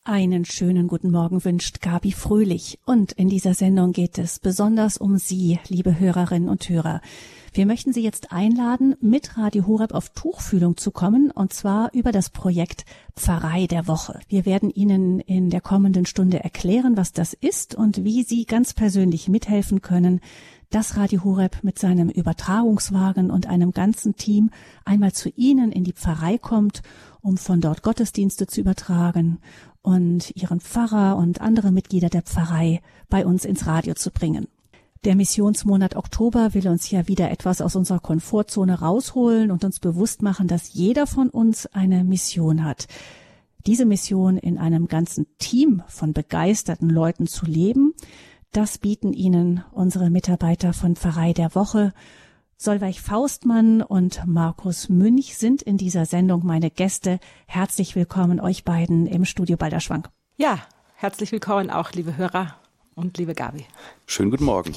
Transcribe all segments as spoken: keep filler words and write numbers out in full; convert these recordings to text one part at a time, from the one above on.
Einen schönen guten Morgen wünscht Gabi Fröhlich. Und in dieser Sendung geht es besonders um Sie, liebe Hörerinnen und Hörer. Wir möchten Sie jetzt einladen, mit Radio Horeb auf Tuchfühlung zu kommen, und zwar über das Projekt Pfarrei der Woche. Wir werden Ihnen in der kommenden Stunde erklären, was das ist und wie Sie ganz persönlich mithelfen können, dass Radio Horeb mit seinem Übertragungswagen und einem ganzen Team einmal zu Ihnen in die Pfarrei kommt, um von dort Gottesdienste zu übertragen und Ihren Pfarrer und andere Mitglieder der Pfarrei bei uns ins Radio zu bringen. Der Missionsmonat Oktober will uns ja wieder etwas aus unserer Komfortzone rausholen und uns bewusst machen, dass jeder von uns eine Mission hat. Diese Mission in einem ganzen Team von begeisterten Leuten zu leben, das bieten Ihnen unsere Mitarbeiter von Pfarrei der Woche. Solveig Faustmann und Markus Münch sind in dieser Sendung meine Gäste. Herzlich willkommen euch beiden im Studio Balderschwang. Ja, herzlich willkommen auch, liebe Hörer und liebe Gabi. Schönen guten Morgen.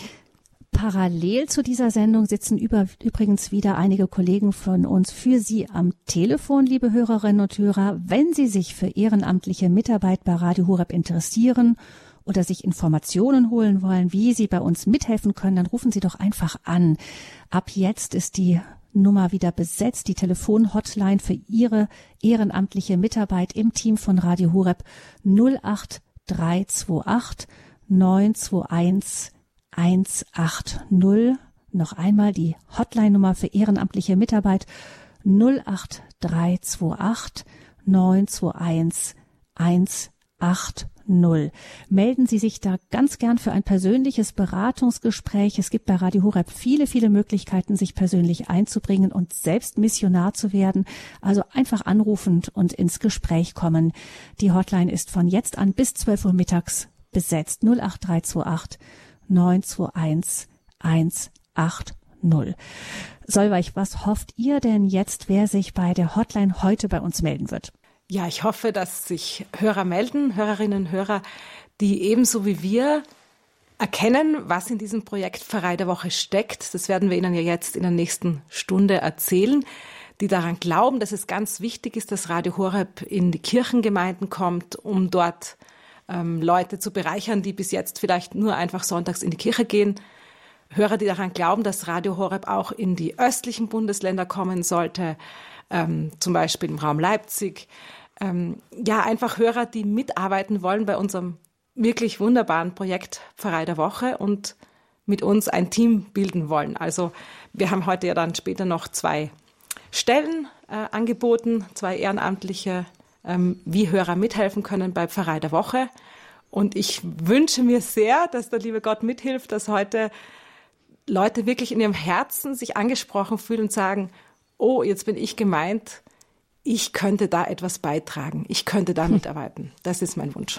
Parallel zu dieser Sendung sitzen über, übrigens wieder einige Kollegen von uns für Sie am Telefon, liebe Hörerinnen und Hörer. Wenn Sie sich für ehrenamtliche Mitarbeit bei Radio Horeb interessieren oder sich Informationen holen wollen, wie Sie bei uns mithelfen können, dann rufen Sie doch einfach an. Ab jetzt ist die Nummer wieder besetzt, die Telefonhotline für Ihre ehrenamtliche Mitarbeit im Team von Radio Horeb null acht drei zwei acht neun zwei eins eins acht null. Noch einmal die Hotline-Nummer für ehrenamtliche Mitarbeit null acht drei zwei acht neun zwei eins eins acht null. Melden Sie sich da ganz gern für ein persönliches Beratungsgespräch. Es gibt bei Radio Horeb viele, viele Möglichkeiten, sich persönlich einzubringen und selbst Missionar zu werden. Also einfach anrufen und ins Gespräch kommen. Die Hotline ist von jetzt an bis zwölf Uhr mittags besetzt. null acht drei zwei acht neun zwei eins eins acht null. Solveig, was hofft ihr denn jetzt, wer sich bei der Hotline heute bei uns melden wird? Ja, ich hoffe, dass sich Hörer melden, Hörerinnen und Hörer, die ebenso wie wir erkennen, was in diesem Projekt Pfarrei der Woche steckt. Das werden wir Ihnen ja jetzt in der nächsten Stunde erzählen, die daran glauben, dass es ganz wichtig ist, dass Radio Horeb in die Kirchengemeinden kommt, um dort ähm, Leute zu bereichern, die bis jetzt vielleicht nur einfach sonntags in die Kirche gehen. Hörer, die daran glauben, dass Radio Horeb auch in die östlichen Bundesländer kommen sollte, ähm, zum Beispiel im Raum Leipzig. Ähm, ja, einfach Hörer, die mitarbeiten wollen bei unserem wirklich wunderbaren Projekt Pfarrei der Woche und mit uns ein Team bilden wollen. Also wir haben heute ja dann später noch zwei Stellen äh, angeboten, zwei Ehrenamtliche, ähm, wie Hörer mithelfen können bei Pfarrei der Woche. Und ich wünsche mir sehr, dass der liebe Gott mithilft, dass heute Leute wirklich in ihrem Herzen sich angesprochen fühlen und sagen, oh, jetzt bin ich gemeint, ich könnte da etwas beitragen, ich könnte da mitarbeiten. Das ist mein Wunsch.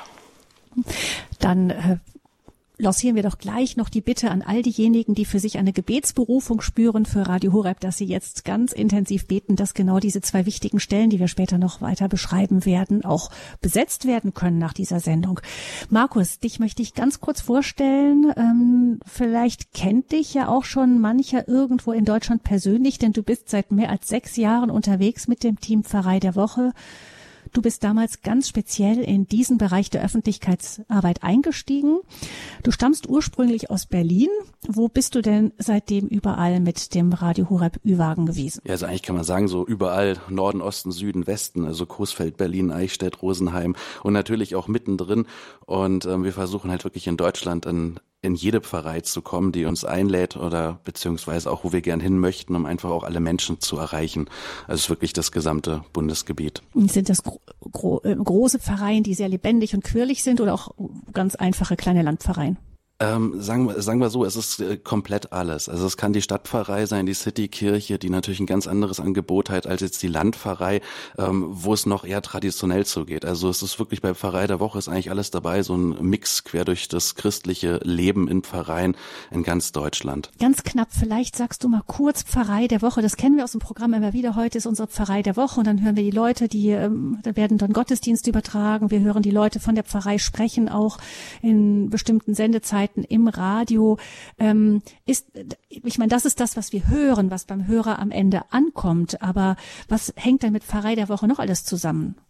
Dann äh, lancieren wir doch gleich noch die Bitte an all diejenigen, die für sich eine Gebetsberufung spüren für Radio Horeb, dass sie jetzt ganz intensiv beten, dass genau diese zwei wichtigen Stellen, die wir später noch weiter beschreiben werden, auch besetzt werden können nach dieser Sendung. Markus, dich möchte ich ganz kurz vorstellen. Ähm, vielleicht kennt dich ja auch schon mancher irgendwo in Deutschland persönlich, denn du bist seit mehr als sechs Jahren unterwegs mit dem Team Pfarrei der Woche. Du bist damals ganz speziell in diesen Bereich der Öffentlichkeitsarbeit eingestiegen. Du stammst ursprünglich aus Berlin. Wo bist du denn seitdem überall mit dem Radio Horeb Ü-Wagen gewesen? Ja, also eigentlich kann man sagen, so überall Norden, Osten, Süden, Westen, also Coesfeld, Berlin, Eichstätt, Rosenheim und natürlich auch mittendrin. Und ähm, wir versuchen halt wirklich in Deutschland an in jede Pfarrei zu kommen, die uns einlädt oder beziehungsweise auch, wo wir gern hin möchten, um einfach auch alle Menschen zu erreichen. Also es ist wirklich das gesamte Bundesgebiet. Sind das gro- gro- große Pfarreien, die sehr lebendig und quirlig sind oder auch ganz einfache kleine Landpfarreien? Ähm, sagen, wir- sagen wir so, es ist äh, komplett alles. Also es kann die Stadtpfarrei sein, die Citykirche, die natürlich ein ganz anderes Angebot hat als jetzt die Landpfarrei, ähm, wo es noch eher traditionell zugeht. Also es ist wirklich bei Pfarrei der Woche ist eigentlich alles dabei, so ein Mix quer durch das christliche Leben in Pfarreien in ganz Deutschland. Ganz knapp, vielleicht sagst du mal kurz Pfarrei der Woche. Das kennen wir aus dem Programm immer wieder. Heute ist unsere Pfarrei der Woche und dann hören wir die Leute, die, ähm, da werden dann Gottesdienste übertragen. Wir hören die Leute von der Pfarrei sprechen, auch in bestimmten Sendezeiten im Radio. Ähm, ist, ich meine, das ist das, was wir hören, was beim Hörer am Ende ankommt. Aber was hängt denn mit Pfarrei der Woche noch alles zusammen?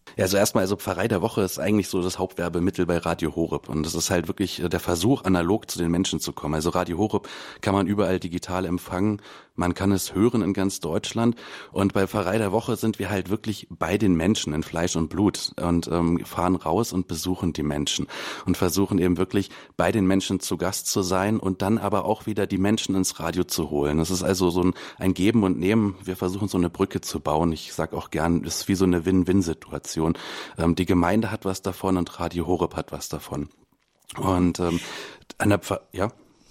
Ja, also erstmal, also Pfarrei der Woche ist eigentlich so das Hauptwerbemittel bei Radio Horeb und das ist halt wirklich der Versuch, analog zu den Menschen zu kommen. Also Radio Horeb kann man überall digital empfangen, man kann es hören in ganz Deutschland und bei Pfarrei der Woche sind wir halt wirklich bei den Menschen in Fleisch und Blut und ähm, fahren raus und besuchen die Menschen und versuchen eben wirklich bei den Menschen zu Gast zu sein und dann aber auch wieder die Menschen ins Radio zu holen. Das ist also so ein, ein Geben und Nehmen. Wir versuchen so eine Brücke zu bauen. Ich sage auch gern, es ist wie so eine Win-Win-Situation. Ähm, die Gemeinde hat was davon und Radio Horeb hat was davon. Und ähm, an der Pfarr- ja.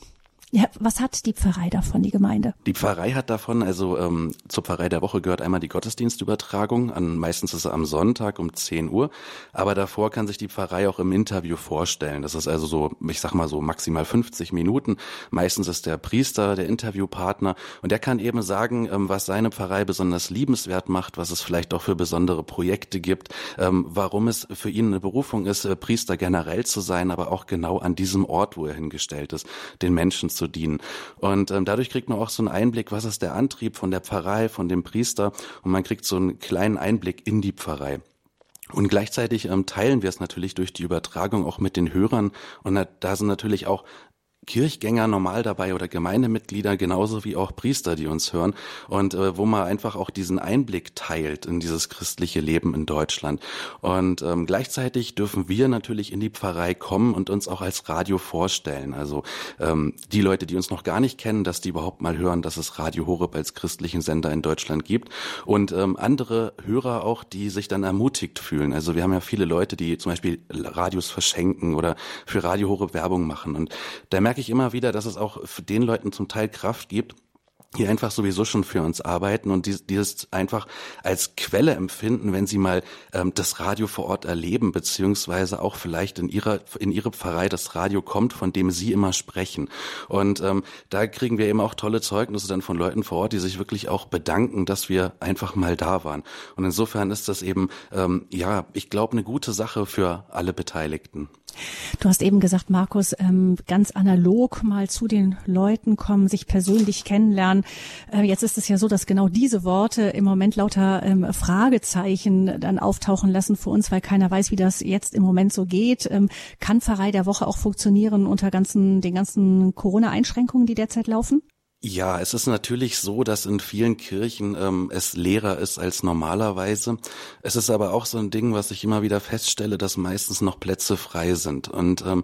Ja, was hat die Pfarrei davon, die Gemeinde? Die Pfarrei hat davon, also ähm, zur Pfarrei der Woche gehört einmal die Gottesdienstübertragung, an, meistens ist sie am Sonntag um zehn Uhr, aber davor kann sich die Pfarrei auch im Interview vorstellen. Das ist also so, ich sag mal so maximal fünfzig Minuten. Meistens ist der Priester der Interviewpartner und der kann eben sagen, ähm, was seine Pfarrei besonders liebenswert macht, was es vielleicht auch für besondere Projekte gibt, ähm, warum es für ihn eine Berufung ist, äh, Priester generell zu sein, aber auch genau an diesem Ort, wo er hingestellt ist, den Menschen zu dienen. Und ähm, dadurch kriegt man auch so einen Einblick, was ist der Antrieb von der Pfarrei, von dem Priester und man kriegt so einen kleinen Einblick in die Pfarrei. Und gleichzeitig ähm, teilen wir es natürlich durch die Übertragung auch mit den Hörern und da, da sind natürlich auch Kirchgänger normal dabei oder Gemeindemitglieder, genauso wie auch Priester, die uns hören und äh, wo man einfach auch diesen Einblick teilt in dieses christliche Leben in Deutschland. Und ähm, gleichzeitig dürfen wir natürlich in die Pfarrei kommen und uns auch als Radio vorstellen. Also ähm, die Leute, die uns noch gar nicht kennen, dass die überhaupt mal hören, dass es Radio Horeb als christlichen Sender in Deutschland gibt und ähm, andere Hörer auch, die sich dann ermutigt fühlen. Also wir haben ja viele Leute, die zum Beispiel Radios verschenken oder für Radio Horeb Werbung machen und da merke ich immer wieder, dass es auch für den Leuten zum Teil Kraft gibt, die einfach sowieso schon für uns arbeiten und die, die es einfach als Quelle empfinden, wenn sie mal ähm, das Radio vor Ort erleben, beziehungsweise auch vielleicht in ihrer in ihre Pfarrei das Radio kommt, von dem sie immer sprechen. Und ähm, da kriegen wir eben auch tolle Zeugnisse dann von Leuten vor Ort, die sich wirklich auch bedanken, dass wir einfach mal da waren. Und insofern ist das eben, ähm, ja, ich glaube, eine gute Sache für alle Beteiligten. Du hast eben gesagt, Markus, ähm, ganz analog mal zu den Leuten kommen, sich persönlich kennenlernen. Äh, jetzt ist es ja so, dass genau diese Worte im Moment lauter ähm, Fragezeichen dann auftauchen lassen für uns, weil keiner weiß, wie das jetzt im Moment so geht. Ähm, kann Pfarrei der Woche auch funktionieren unter ganzen, den ganzen Corona-Einschränkungen, die derzeit laufen? Ja, es ist natürlich so, dass in vielen Kirchen ähm, es leerer ist als normalerweise. Es ist aber auch so ein Ding, was ich immer wieder feststelle, dass meistens noch Plätze frei sind. Und ähm,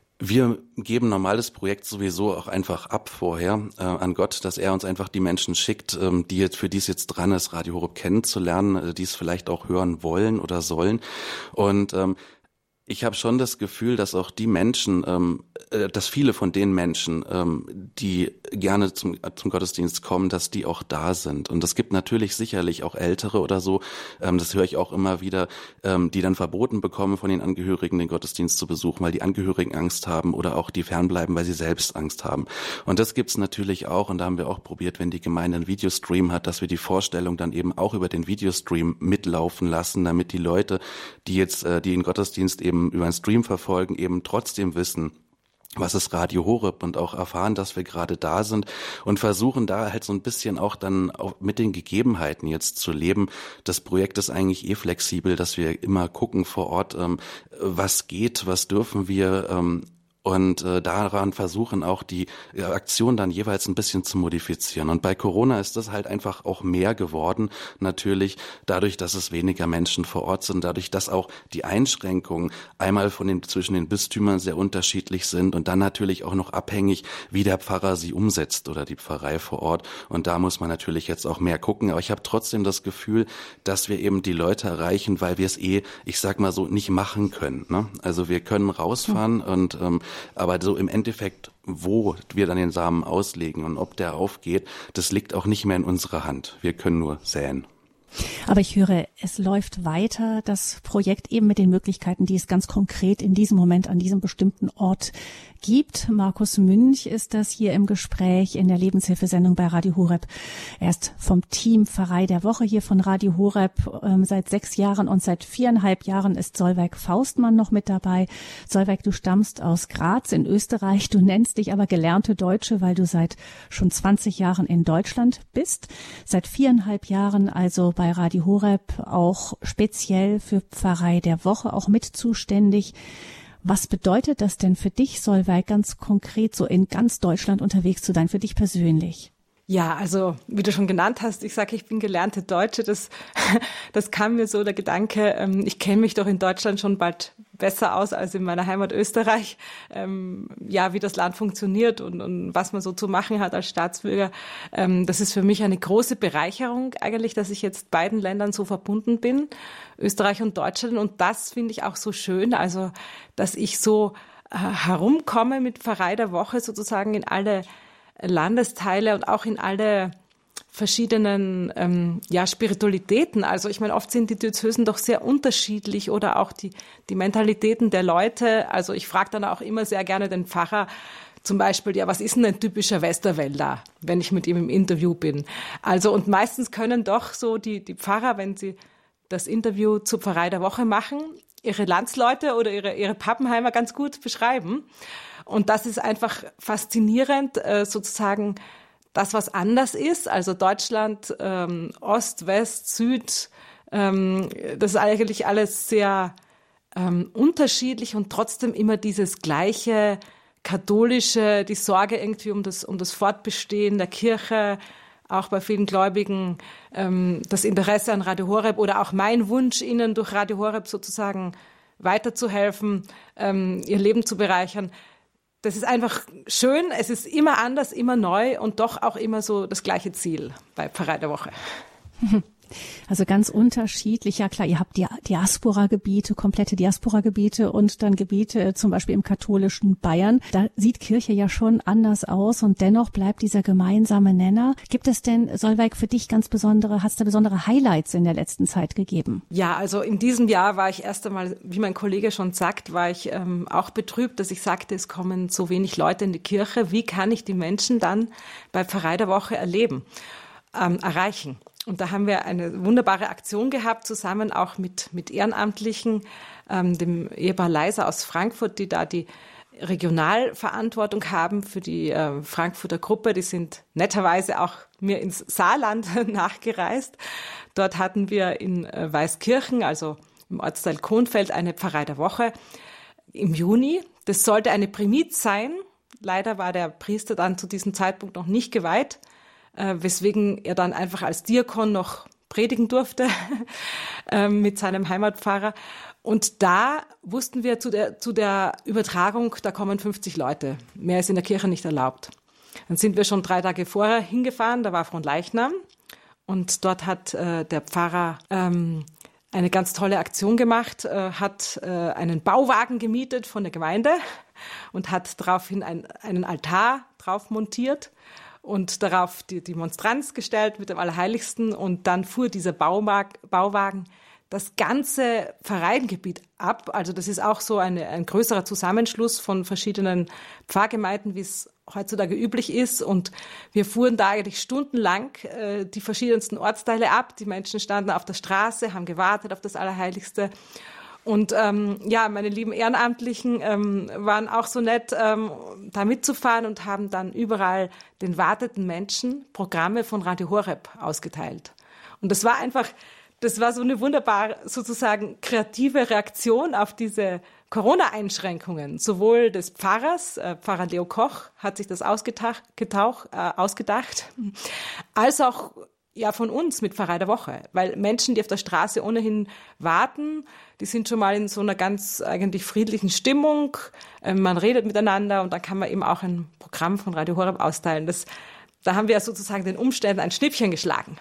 wir geben normales Projekt sowieso auch einfach ab vorher äh, an Gott, dass er uns einfach die Menschen schickt, ähm, die jetzt für die es jetzt dran ist, Radio Horeb kennenzulernen, äh, die es vielleicht auch hören wollen oder sollen. Und ähm, ich habe schon das Gefühl, dass auch die Menschen, ähm, äh, dass viele von den Menschen, ähm, die gerne zum, zum Gottesdienst kommen, dass die auch da sind. Und es gibt natürlich sicherlich auch Ältere oder so, ähm, das höre ich auch immer wieder, ähm, die dann verboten bekommen von den Angehörigen, den Gottesdienst zu besuchen, weil die Angehörigen Angst haben oder auch die fernbleiben, weil sie selbst Angst haben. Und das gibt's natürlich auch und da haben wir auch probiert, wenn die Gemeinde einen Videostream hat, dass wir die Vorstellung dann eben auch über den Videostream mitlaufen lassen, damit die Leute, die jetzt äh, die den Gottesdienst eben über einen Stream verfolgen, eben trotzdem wissen, was ist Radio Horeb und auch erfahren, dass wir gerade da sind und versuchen da halt so ein bisschen auch dann auch mit den Gegebenheiten jetzt zu leben. Das Projekt ist eigentlich eh flexibel, dass wir immer gucken vor Ort, ähm, was geht, was dürfen wir, ähm, und äh, daran versuchen auch die äh, Aktion dann jeweils ein bisschen zu modifizieren. Und bei Corona ist das halt einfach auch mehr geworden, natürlich dadurch, dass es weniger Menschen vor Ort sind, dadurch, dass auch die Einschränkungen einmal von den zwischen den Bistümern sehr unterschiedlich sind und dann natürlich auch noch abhängig, wie der Pfarrer sie umsetzt oder die Pfarrei vor Ort. Und da muss man natürlich jetzt auch mehr gucken. Aber ich habe trotzdem das Gefühl, dass wir eben die Leute erreichen, weil wir es eh, ich sag mal so, nicht machen können. Ne? Also wir können rausfahren mhm. und ähm, aber so im Endeffekt, wo wir dann den Samen auslegen und ob der aufgeht, das liegt auch nicht mehr in unserer Hand. Wir können nur säen. Aber ich höre, es läuft weiter, das Projekt eben mit den Möglichkeiten, die es ganz konkret in diesem Moment an diesem bestimmten Ort gibt. Markus Münch ist das hier im Gespräch in der Lebenshilfesendung bei Radio Horeb. Er ist vom Team Pfarrei der Woche hier von Radio Horeb ähm, seit sechs Jahren und seit viereinhalb Jahren ist Solveig Faustmann noch mit dabei. Solveig, du stammst aus Graz in Österreich. Du nennst dich aber gelernte Deutsche, weil du seit schon zwanzig Jahren in Deutschland bist. Seit viereinhalb Jahren also bei bei Radio Horeb auch speziell für Pfarrei der Woche auch mit zuständig. Was bedeutet das denn für dich, Solveig, ganz konkret so in ganz Deutschland unterwegs zu sein, für dich persönlich? Ja, also wie du schon genannt hast, ich sage, ich bin gelernte Deutsche. Das, das kam mir so der Gedanke, ich kenne mich doch in Deutschland schon bald besser aus als in meiner Heimat Österreich. Ja, wie das Land funktioniert und, und was man so zu machen hat als Staatsbürger. Das ist für mich eine große Bereicherung eigentlich, dass ich jetzt beiden Ländern so verbunden bin, Österreich und Deutschland. Und das finde ich auch so schön, also dass ich so herumkomme mit Pfarrei der Woche sozusagen in alle Landesteile und auch in alle verschiedenen ähm, ja, Spiritualitäten. Also ich meine, oft sind die Diözesen doch sehr unterschiedlich oder auch die, die Mentalitäten der Leute. Also ich frage dann auch immer sehr gerne den Pfarrer, zum Beispiel, ja, was ist denn ein typischer Westerwälder, wenn ich mit ihm im Interview bin? Also und meistens können doch so die, die Pfarrer, wenn sie das Interview zur Pfarrei der Woche machen, ihre Landsleute oder ihre, ihre Pappenheimer ganz gut beschreiben. Und das ist einfach faszinierend, sozusagen das, was anders ist. Also Deutschland, ähm, Ost, West, Süd, ähm, das ist eigentlich alles sehr ähm, unterschiedlich und trotzdem immer dieses gleiche katholische, die Sorge irgendwie um das, um das Fortbestehen der Kirche, auch bei vielen Gläubigen, ähm, das Interesse an Radio Horeb oder auch mein Wunsch, ihnen durch Radio Horeb sozusagen weiterzuhelfen, ähm, ihr Leben zu bereichern. Das ist einfach schön, es ist immer anders, immer neu und doch auch immer so das gleiche Ziel bei Pfarrei der Woche. Also ganz unterschiedlich. Ja klar, ihr habt die Diaspora-Gebiete, komplette Diaspora-Gebiete und dann Gebiete zum Beispiel im katholischen Bayern. Da sieht Kirche ja schon anders aus und dennoch bleibt dieser gemeinsame Nenner. Gibt es denn, Solveig, für dich ganz besondere, hast du besondere Highlights in der letzten Zeit gegeben? Ja, also in diesem Jahr war ich erst einmal, wie mein Kollege schon sagt, war ich ähm, auch betrübt, dass ich sagte, es kommen so wenig Leute in die Kirche. Wie kann ich die Menschen dann bei Pfarrei der Woche erleben, ähm, erreichen? Und da haben wir eine wunderbare Aktion gehabt, zusammen auch mit, mit Ehrenamtlichen, ähm, dem Ehepaar Leiser aus Frankfurt, die da die Regionalverantwortung haben für die äh, Frankfurter Gruppe. Die sind netterweise auch mir ins Saarland nachgereist. Dort hatten wir in äh, Weißkirchen, also im Ortsteil Kohnfeld, eine Pfarrei der Woche im Juni. Das sollte eine Primiz sein. Leider war der Priester dann zu diesem Zeitpunkt noch nicht geweiht, weswegen er dann einfach als Diakon noch predigen durfte mit seinem Heimatpfarrer. Und da wussten wir zu der, zu der Übertragung, da kommen fünfzig Leute. Mehr ist in der Kirche nicht erlaubt. Dann sind wir schon drei Tage vorher hingefahren, da war Fronleichnam. Und dort hat äh, der Pfarrer ähm, eine ganz tolle Aktion gemacht, äh, hat äh, einen Bauwagen gemietet von der Gemeinde und hat daraufhin ein, einen Altar drauf montiert und darauf die, die Monstranz gestellt mit dem Allerheiligsten. Und dann fuhr dieser Bauwagen, Bauwagen das ganze Pfarreiengebiet ab. Also das ist auch so eine, ein größerer Zusammenschluss von verschiedenen Pfarrgemeinden, wie es heutzutage üblich ist. Und wir fuhren da eigentlich stundenlang äh, die verschiedensten Ortsteile ab. Die Menschen standen auf der Straße, haben gewartet auf das Allerheiligste. Und ähm, ja, meine lieben Ehrenamtlichen ähm, waren auch so nett, ähm, da mitzufahren und haben dann überall den warteten Menschen Programme von Radio Horeb ausgeteilt. Und das war einfach, das war so eine wunderbare, sozusagen kreative Reaktion auf diese Corona-Einschränkungen. Sowohl des Pfarrers, äh, Pfarrer Leo Koch hat sich das ausgetauch, getauch, äh, ausgedacht, als auch ja von uns mit Pfarrei der Woche, weil Menschen, die auf der Straße ohnehin warten, die sind schon mal in so einer ganz eigentlich friedlichen Stimmung, man redet miteinander und dann kann man eben auch ein Programm von Radio Horeb austeilen. Das, da haben wir ja sozusagen den Umständen ein Schnippchen geschlagen.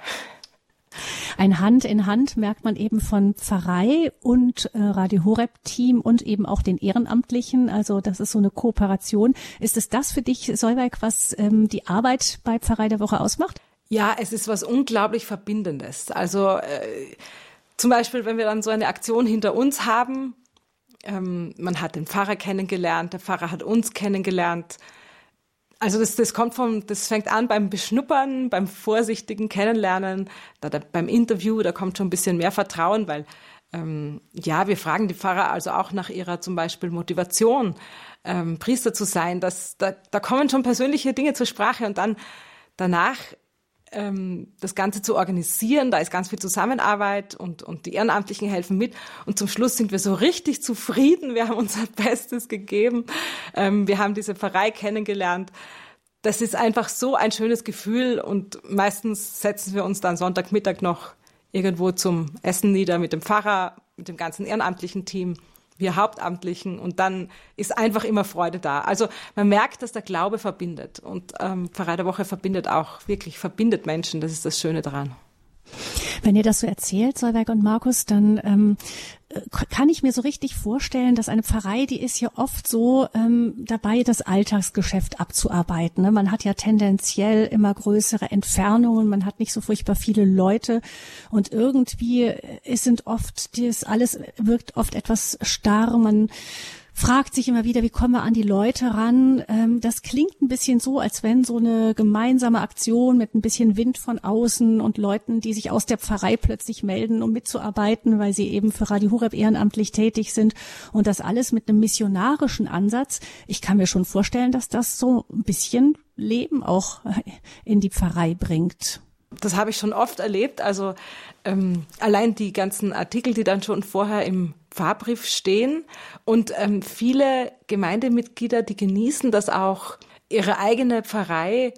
Ein Hand in Hand merkt man eben von Pfarrei und äh, Radio Horeb-Team und eben auch den Ehrenamtlichen. Also das ist so eine Kooperation. Ist es das für dich, Solveig, was ähm, die Arbeit bei Pfarrei der Woche ausmacht? Ja, es ist was unglaublich Verbindendes. Also äh, zum Beispiel, wenn wir dann so eine Aktion hinter uns haben, ähm, man hat den Pfarrer kennengelernt, der Pfarrer hat uns kennengelernt. Also das, das kommt vom, das fängt an beim Beschnuppern, beim vorsichtigen Kennenlernen, da, da, beim Interview, da kommt schon ein bisschen mehr Vertrauen, weil ähm, ja, wir fragen die Pfarrer also auch nach ihrer zum Beispiel Motivation, ähm, Priester zu sein. Das, da, da kommen schon persönliche Dinge zur Sprache und dann danach ähm, das Ganze zu organisieren. Da ist ganz viel Zusammenarbeit und, und die Ehrenamtlichen helfen mit. Und zum Schluss sind wir so richtig zufrieden. Wir haben unser Bestes gegeben. Ähm, wir haben diese Pfarrei kennengelernt. Das ist einfach so ein schönes Gefühl. Und meistens setzen wir uns dann Sonntagmittag noch irgendwo zum Essen nieder mit dem Pfarrer, mit dem ganzen ehrenamtlichen Team, wir Hauptamtlichen, und dann ist einfach immer Freude da. Also man merkt, dass der Glaube verbindet, und ähm, Pfarrei der Woche verbindet auch, wirklich verbindet Menschen, das ist das Schöne daran. Wenn ihr das so erzählt, Solveig und Markus, dann ähm, kann ich mir so richtig vorstellen, dass eine Pfarrei, die ist ja oft so ähm, dabei, das Alltagsgeschäft abzuarbeiten. Ne? Man hat ja tendenziell immer größere Entfernungen, man hat nicht so furchtbar viele Leute, und irgendwie es sind oft, das alles wirkt oft etwas starr. Man fragt sich immer wieder, wie kommen wir an die Leute ran? Ähm, das klingt ein bisschen so, als wenn so eine gemeinsame Aktion mit ein bisschen Wind von außen und Leuten, die sich aus der Pfarrei plötzlich melden, um mitzuarbeiten, weil sie eben für Radio Horeb ehrenamtlich tätig sind, und das alles mit einem missionarischen Ansatz. Ich kann mir schon vorstellen, dass das so ein bisschen Leben auch in die Pfarrei bringt. Das habe ich schon oft erlebt. Also ähm, allein die ganzen Artikel, die dann schon vorher im Pfarrbrief stehen, und ähm, viele Gemeindemitglieder, die genießen das auch, ihre eigene Pfarrei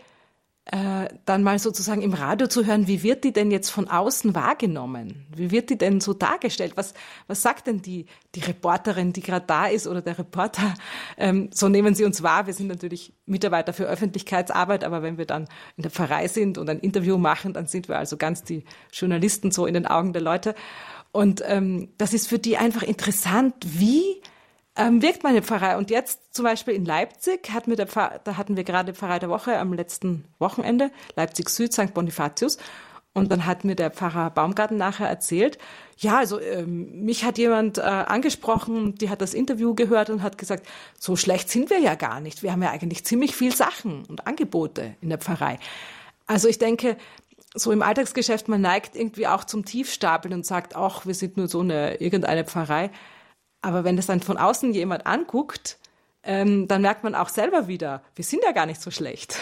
äh, dann mal sozusagen im Radio zu hören. Wie wird die denn jetzt von außen wahrgenommen? Wie wird die denn so dargestellt? Was, was sagt denn die, die Reporterin, die gerade da ist, oder der Reporter? Ähm, so nehmen sie uns wahr. Wir sind natürlich Mitarbeiter für Öffentlichkeitsarbeit, aber wenn wir dann in der Pfarrei sind und ein Interview machen, dann sind wir also ganz die Journalisten so in den Augen der Leute. Und ähm, das ist für die einfach interessant, wie ähm, wirkt meine Pfarrei. Und jetzt zum Beispiel in Leipzig, hat mir der Pfarr, da hatten wir gerade Pfarrei der Woche am letzten Wochenende, Leipzig Süd, Sankt Bonifatius. Und dann hat mir der Pfarrer Baumgarten nachher erzählt, ja, also ähm, mich hat jemand äh, angesprochen, die hat das Interview gehört und hat gesagt, so schlecht sind wir ja gar nicht. Wir haben ja eigentlich ziemlich viel Sachen und Angebote in der Pfarrei. Also ich denke, so im Alltagsgeschäft, man neigt irgendwie auch zum Tiefstapeln und sagt, ach, wir sind nur so eine irgendeine Pfarrei. Aber wenn das dann von außen jemand anguckt, ähm, dann merkt man auch selber wieder, wir sind ja gar nicht so schlecht.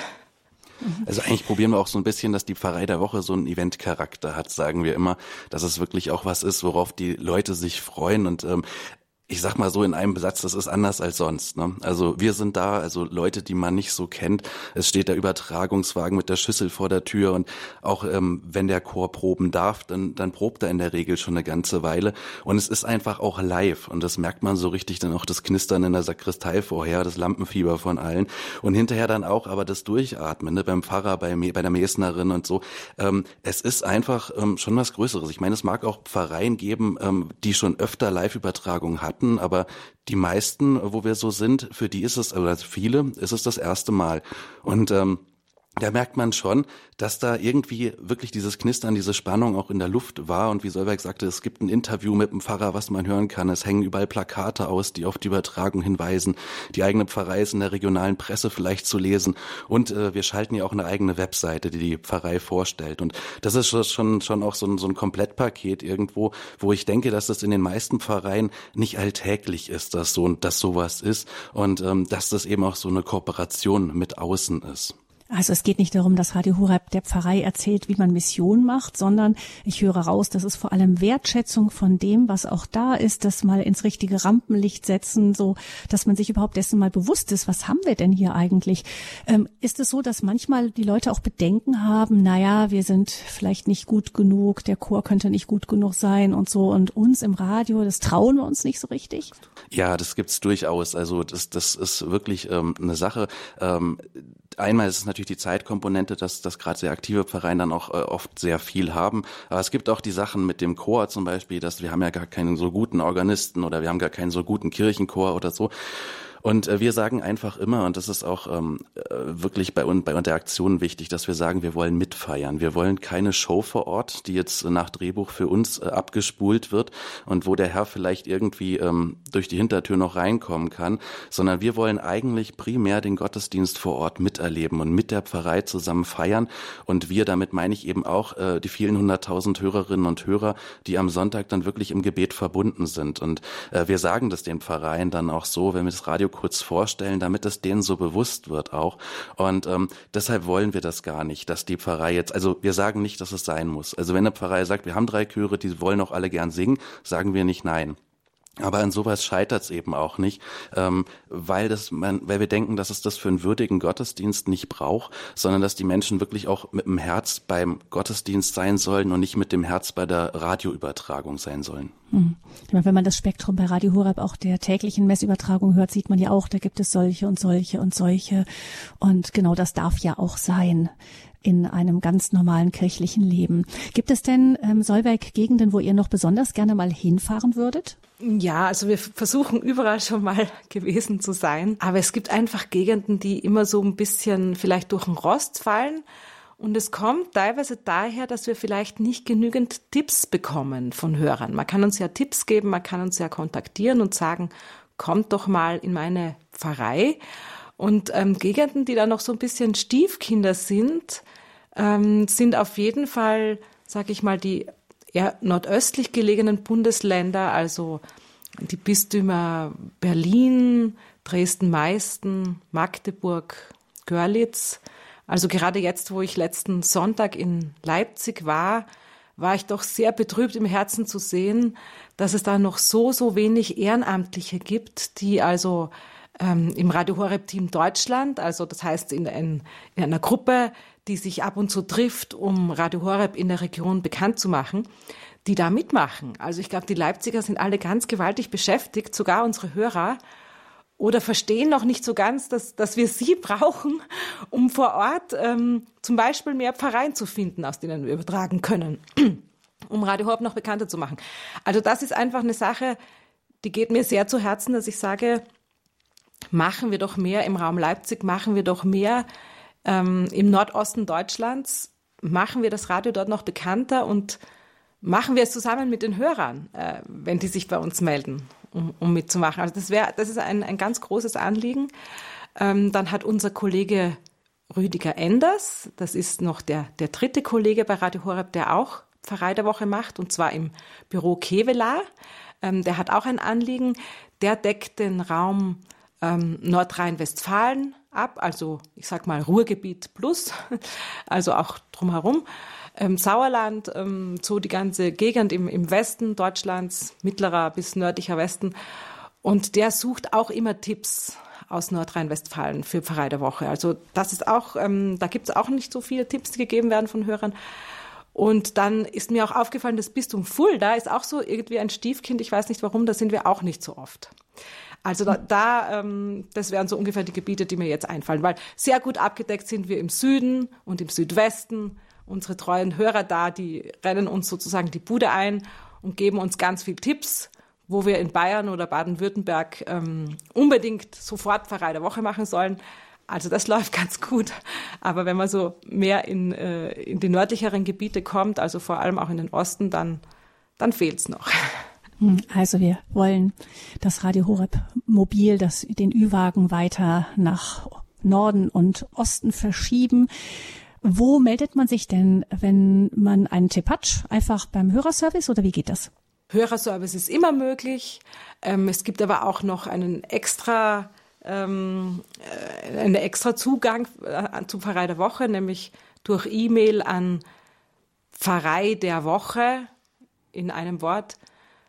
Also eigentlich probieren wir auch so ein bisschen, dass die Pfarrei der Woche so einen Eventcharakter hat, sagen wir immer, dass es wirklich auch was ist, worauf die Leute sich freuen. Und ähm, ich sag mal so in einem Satz, das ist anders als sonst. Ne? Also wir sind da, also Leute, die man nicht so kennt. Es steht der Übertragungswagen mit der Schüssel vor der Tür, und auch ähm, wenn der Chor proben darf, dann, dann probt er in der Regel schon eine ganze Weile. Und es ist einfach auch live, und das merkt man so richtig, dann auch das Knistern in der Sakristei vorher, das Lampenfieber von allen, und hinterher dann auch aber das Durchatmen, ne? Beim Pfarrer, bei, bei der Mesnerin und so. Ähm, es ist einfach ähm, schon was Größeres. Ich meine, es mag auch Pfarreien geben, ähm, die schon öfter Live-Übertragungen hatten, aber die meisten, wo wir so sind, für die ist es, oder viele, ist es das erste Mal. Und ähm, da merkt man schon, dass da irgendwie wirklich dieses Knistern, diese Spannung auch in der Luft war. Und wie Solveig sagte, es gibt ein Interview mit dem Pfarrer, was man hören kann. Es hängen überall Plakate aus, die auf die Übertragung hinweisen. Die eigene Pfarrei ist in der regionalen Presse vielleicht zu lesen. Und äh, wir schalten ja auch eine eigene Webseite, die die Pfarrei vorstellt. Und das ist schon schon auch so ein, so ein Komplettpaket irgendwo, wo ich denke, dass das in den meisten Pfarreien nicht alltäglich ist, dass so dass sowas ist. Und ähm, dass das eben auch so eine Kooperation mit außen ist. Also es geht nicht darum, dass Radio Horeb der Pfarrei erzählt, wie man Mission macht, sondern ich höre raus, das ist vor allem Wertschätzung von dem, was auch da ist, das mal ins richtige Rampenlicht setzen, so dass man sich überhaupt dessen mal bewusst ist, was haben wir denn hier eigentlich? Ähm, ist es so, dass manchmal die Leute auch Bedenken haben, naja, wir sind vielleicht nicht gut genug, der Chor könnte nicht gut genug sein und so, und uns im Radio, das trauen wir uns nicht so richtig? Ja, das gibt's durchaus. Also das, das ist wirklich ähm, eine Sache. Ähm, Einmal ist es natürlich die Zeitkomponente, dass, dass gerade sehr aktive Pfarreien dann auch äh, oft sehr viel haben. Aber es gibt auch die Sachen mit dem Chor zum Beispiel, dass wir haben ja gar keinen so guten Organisten oder wir haben gar keinen so guten Kirchenchor oder so. Und äh, wir sagen einfach immer, und das ist auch ähm, wirklich bei, uns, bei uns der Aktion wichtig, dass wir sagen, wir wollen mitfeiern. Wir wollen keine Show vor Ort, die jetzt nach Drehbuch für uns äh, abgespult wird und wo der Herr vielleicht irgendwie ähm, durch die Hintertür noch reinkommen kann, sondern wir wollen eigentlich primär den Gottesdienst vor Ort miterleben und mit der Pfarrei zusammen feiern. Und wir, damit meine ich eben auch äh, die vielen hunderttausend Hörerinnen und Hörer, die am Sonntag dann wirklich im Gebet verbunden sind. Und äh, wir sagen das den Pfarreien dann auch so, wenn wir das Radio kurz vorstellen, damit es denen so bewusst wird auch. Und ähm, deshalb wollen wir das gar nicht, dass die Pfarrei jetzt, also wir sagen nicht, dass es sein muss. Also wenn eine Pfarrei sagt, wir haben drei Chöre, die wollen auch alle gern singen, sagen wir nicht nein. Aber an sowas scheitert es eben auch nicht, ähm, weil das man, weil wir denken, dass es das für einen würdigen Gottesdienst nicht braucht, sondern dass die Menschen wirklich auch mit dem Herz beim Gottesdienst sein sollen und nicht mit dem Herz bei der Radioübertragung sein sollen. Hm. Wenn man das Spektrum bei Radio Horeb auch der täglichen Messübertragung hört, sieht man ja auch, da gibt es solche und solche und solche. Und genau das darf ja auch sein in einem ganz normalen kirchlichen Leben. Gibt es denn ähm, Solveig-Gegenden, wo ihr noch besonders gerne mal hinfahren würdet? Ja, also wir versuchen überall schon mal gewesen zu sein. Aber es gibt einfach Gegenden, die immer so ein bisschen vielleicht durch den Rost fallen. Und es kommt teilweise daher, dass wir vielleicht nicht genügend Tipps bekommen von Hörern. Man kann uns ja Tipps geben, man kann uns ja kontaktieren und sagen, kommt doch mal in meine Pfarrei. Und ähm, Gegenden, die da noch so ein bisschen Stiefkinder sind, ähm, sind auf jeden Fall, sag ich mal, die eher nordöstlich gelegenen Bundesländer, also die Bistümer Berlin, Dresden-Meißen, Magdeburg, Görlitz. Also gerade jetzt, wo ich letzten Sonntag in Leipzig war, war ich doch sehr betrübt im Herzen zu sehen, dass es da noch so, so wenig Ehrenamtliche gibt, die also ähm, im Radio Horeb Team Deutschland, also das heißt in, in, in einer Gruppe, die sich ab und zu trifft, um Radio Horeb in der Region bekannt zu machen, die da mitmachen. Also ich glaube, die Leipziger sind alle ganz gewaltig beschäftigt, sogar unsere Hörer, oder verstehen noch nicht so ganz, dass, dass wir sie brauchen, um vor Ort ähm, zum Beispiel mehr Pfarreien zu finden, aus denen wir übertragen können, um Radio Horeb noch bekannter zu machen. Also das ist einfach eine Sache, die geht mir sehr zu Herzen, dass ich sage, machen wir doch mehr im Raum Leipzig, machen wir doch mehr ähm, im Nordosten Deutschlands, machen wir das Radio dort noch bekannter und machen wir es zusammen mit den Hörern, äh, wenn die sich bei uns melden, um, um mitzumachen. Also das wäre, das ist ein, ein ganz großes Anliegen. Ähm, dann hat unser Kollege Rüdiger Enders, das ist noch der, der dritte Kollege bei Radio Horeb, der auch Pfarrei der Woche macht, und zwar im Büro Kevelaar. Ähm, der hat auch ein Anliegen. Der deckt den Raum ähm, Nordrhein-Westfalen ab, also ich sag mal Ruhrgebiet plus, also auch drumherum. Ähm, Sauerland, ähm, so die ganze Gegend im, im Westen Deutschlands, mittlerer bis nördlicher Westen. Und der sucht auch immer Tipps aus Nordrhein-Westfalen für Pfarrei der Woche. Also das ist auch, ähm, da gibt es auch nicht so viele Tipps, die gegeben werden von Hörern. Und dann ist mir auch aufgefallen, das Bistum Fulda ist auch so irgendwie ein Stiefkind. Ich weiß nicht warum, da sind wir auch nicht so oft. Also da, da ähm, das wären so ungefähr die Gebiete, die mir jetzt einfallen, weil sehr gut abgedeckt sind wir im Süden und im Südwesten. Unsere treuen Hörer da, die rennen uns sozusagen die Bude ein und geben uns ganz viel Tipps, wo wir in Bayern oder Baden-Württemberg ähm, unbedingt sofort Pfarrei der Woche machen sollen. Also das läuft ganz gut. Aber wenn man so mehr in, äh, in die nördlicheren Gebiete kommt, also vor allem auch in den Osten, dann, dann fehlt's noch. Also wir wollen das Radio Horeb mobil, das, den Ü-Wagen weiter nach Norden und Osten verschieben. Wo meldet man sich denn, wenn man einen Tipp hat? Einfach beim Hörerservice oder wie geht das? Hörerservice ist immer möglich. Ähm, es gibt aber auch noch einen extra, ähm, äh, einen extra Zugang äh, zu Pfarrei der Woche, nämlich durch E-Mail an Pfarrei der Woche in einem Wort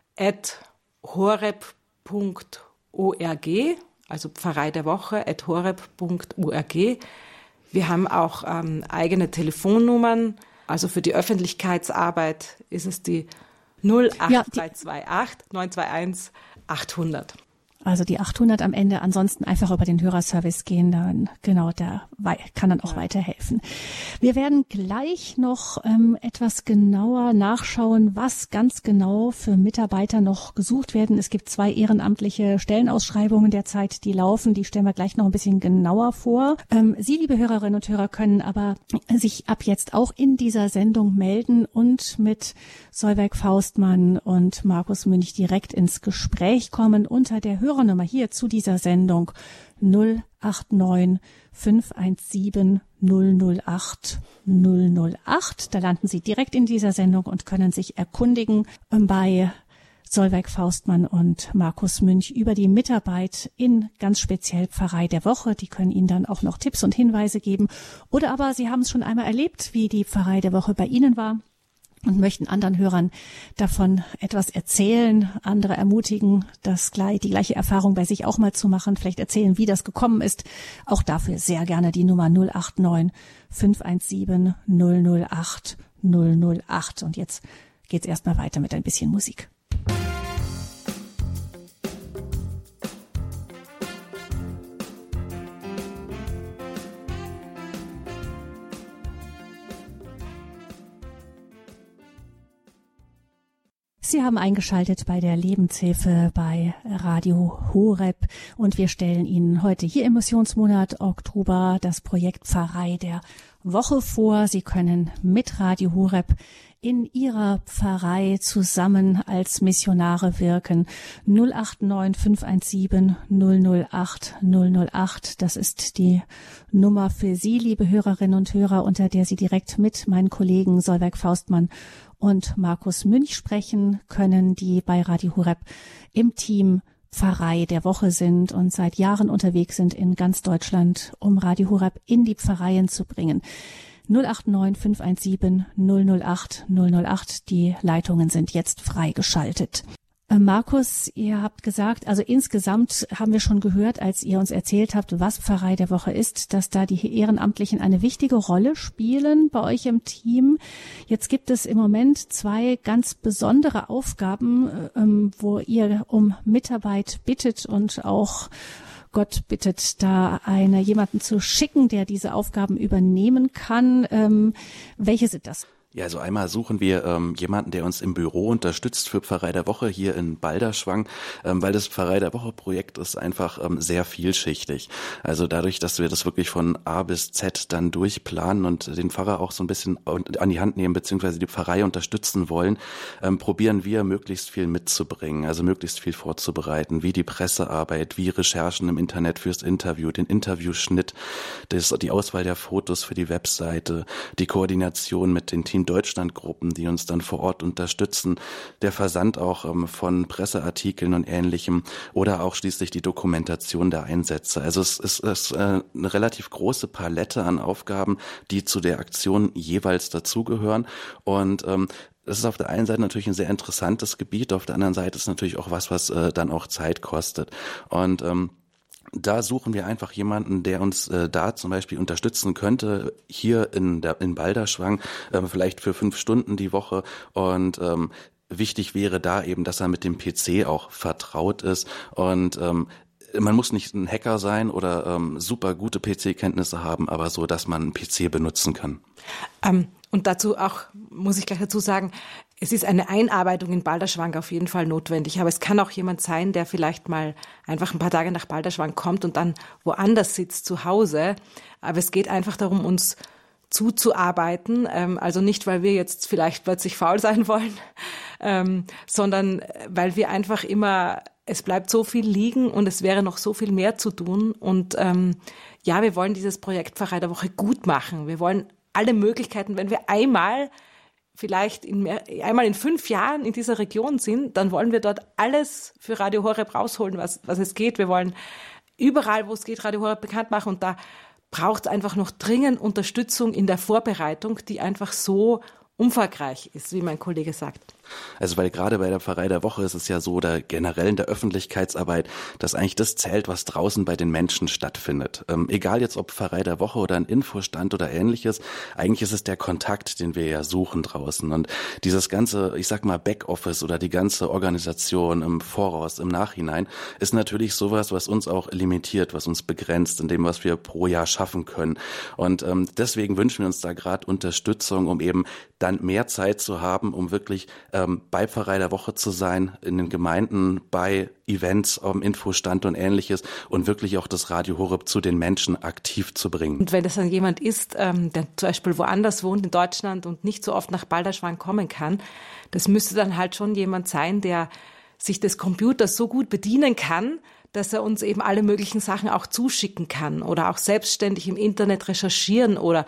at horeb punkt org, also Pfarrei der Woche at horeb punkt org. Wir haben auch ähm, eigene Telefonnummern. Also für die Öffentlichkeitsarbeit ist es die null acht drei zwei acht neun zwei eins achthundert. Also die achthundert am Ende. Ansonsten einfach über den Hörerservice gehen. Dann genau, der kann dann auch ja. weiterhelfen. Wir werden gleich noch ähm, etwas genauer nachschauen, was ganz genau für Mitarbeiter noch gesucht werden. Es gibt zwei ehrenamtliche Stellenausschreibungen derzeit, die laufen. Die stellen wir gleich noch ein bisschen genauer vor. Ähm, Sie, liebe Hörerinnen und Hörer, können aber sich ab jetzt auch in dieser Sendung melden und mit Solveig Faustmann und Markus Münch direkt ins Gespräch kommen unter der Hörernummer hier zu dieser Sendung null acht neun fünf eins sieben null null acht null null acht. Da landen Sie direkt in dieser Sendung und können sich erkundigen bei Solveig Faustmann und Markus Münch über die Mitarbeit in ganz speziell Pfarrei der Woche. Die können Ihnen dann auch noch Tipps und Hinweise geben. Oder aber Sie haben es schon einmal erlebt, wie die Pfarrei der Woche bei Ihnen war und möchten anderen Hörern davon etwas erzählen, andere ermutigen, das gleich, die gleiche Erfahrung bei sich auch mal zu machen, vielleicht erzählen, wie das gekommen ist. Auch dafür sehr gerne die Nummer null acht neun fünf eins sieben null null acht null null acht. Und jetzt geht's erstmal weiter mit ein bisschen Musik. Sie haben eingeschaltet bei der Lebenshilfe bei Radio Horeb und wir stellen Ihnen heute hier im Missionsmonat Oktober das Projekt Pfarrei der Woche vor. Sie können mit Radio Horeb in Ihrer Pfarrei zusammen als Missionare wirken. null acht neun fünf eins sieben null null acht null null acht, das ist die Nummer für Sie, liebe Hörerinnen und Hörer, unter der Sie direkt mit meinen Kollegen Solveig Faustmann und Markus Münch sprechen können, die bei Radio Horeb im Team Pfarrei der Woche sind und seit Jahren unterwegs sind in ganz Deutschland, um Radio Horeb in die Pfarreien zu bringen. null acht neun fünf eins sieben null null acht null null acht, die Leitungen sind jetzt freigeschaltet. Markus, ihr habt gesagt, also insgesamt haben wir schon gehört, als ihr uns erzählt habt, was Pfarrei der Woche ist, dass da die Ehrenamtlichen eine wichtige Rolle spielen bei euch im Team. Jetzt gibt es im Moment zwei ganz besondere Aufgaben, ähm, wo ihr um Mitarbeit bittet und auch Gott bittet, da eine jemanden zu schicken, der diese Aufgaben übernehmen kann. Ähm, welche sind das? Ja, also einmal suchen wir ähm, jemanden, der uns im Büro unterstützt für Pfarrei der Woche hier in Balderschwang, ähm, weil das Pfarrei der Woche Projekt ist einfach ähm, sehr vielschichtig. Also dadurch, dass wir das wirklich von A bis Z dann durchplanen und den Pfarrer auch so ein bisschen an die Hand nehmen, beziehungsweise die Pfarrei unterstützen wollen, ähm, probieren wir möglichst viel mitzubringen, also möglichst viel vorzubereiten, wie die Pressearbeit, wie Recherchen im Internet fürs Interview, den Interviewschnitt, das, die Auswahl der Fotos für die Webseite, die Koordination mit den Team Deutschland-Gruppen, die uns dann vor Ort unterstützen, der Versand auch ähm, von Presseartikeln und Ähnlichem oder auch schließlich die Dokumentation der Einsätze. Also es ist, es ist äh, eine relativ große Palette an Aufgaben, die zu der Aktion jeweils dazugehören und ähm, das ist auf der einen Seite natürlich ein sehr interessantes Gebiet, auf der anderen Seite ist natürlich auch was, was äh, dann auch Zeit kostet. Und ähm, da suchen wir einfach jemanden, der uns äh, da zum Beispiel unterstützen könnte, hier in der in Balderschwang, äh, vielleicht für fünf Stunden die Woche. Und ähm, wichtig wäre da eben, dass er mit dem P C auch vertraut ist. Und ähm, man muss nicht ein Hacker sein oder ähm, super gute P C-Kenntnisse haben, aber so, dass man einen P C benutzen kann. Ähm, und dazu auch, muss ich gleich dazu sagen, es ist eine Einarbeitung in Balderschwang auf jeden Fall notwendig, aber es kann auch jemand sein, der vielleicht mal einfach ein paar Tage nach Balderschwang kommt und dann woanders sitzt, zu Hause. Aber es geht einfach darum, uns zuzuarbeiten, ähm, also nicht, weil wir jetzt vielleicht plötzlich faul sein wollen, ähm, sondern weil wir einfach immer, es bleibt so viel liegen und es wäre noch so viel mehr zu tun und ähm, ja, wir wollen dieses Projekt Pfarrei der Woche gut machen. Wir wollen alle Möglichkeiten, wenn wir einmal vielleicht in mehr, einmal in fünf Jahren in dieser Region sind, dann wollen wir dort alles für Radio Horeb rausholen, was, was es geht. Wir wollen überall, wo es geht, Radio Horeb bekannt machen und da braucht es einfach noch dringend Unterstützung in der Vorbereitung, die einfach so umfangreich ist, wie mein Kollege sagt. Also weil gerade bei der Pfarrei der Woche ist es ja so, oder generell in der Öffentlichkeitsarbeit, dass eigentlich das zählt, was draußen bei den Menschen stattfindet. Ähm, egal jetzt ob Pfarrei der Woche oder ein Infostand oder ähnliches, eigentlich ist es der Kontakt, den wir ja suchen draußen. Und dieses ganze, ich sag mal Backoffice oder die ganze Organisation im Voraus, im Nachhinein, ist natürlich sowas, was uns auch limitiert, was uns begrenzt in dem, was wir pro Jahr schaffen können. Und ähm, deswegen wünschen wir uns da gerade Unterstützung, um eben dann mehr Zeit zu haben, um wirklich ähm, bei Pfarrei der Woche zu sein, in den Gemeinden, bei Events, um Infostand und ähnliches und wirklich auch das Radio Horeb zu den Menschen aktiv zu bringen. Und wenn das dann jemand ist, ähm, der zum Beispiel woanders wohnt in Deutschland und nicht so oft nach Balderschwang kommen kann, das müsste dann halt schon jemand sein, der sich des Computers so gut bedienen kann, dass er uns eben alle möglichen Sachen auch zuschicken kann oder auch selbstständig im Internet recherchieren oder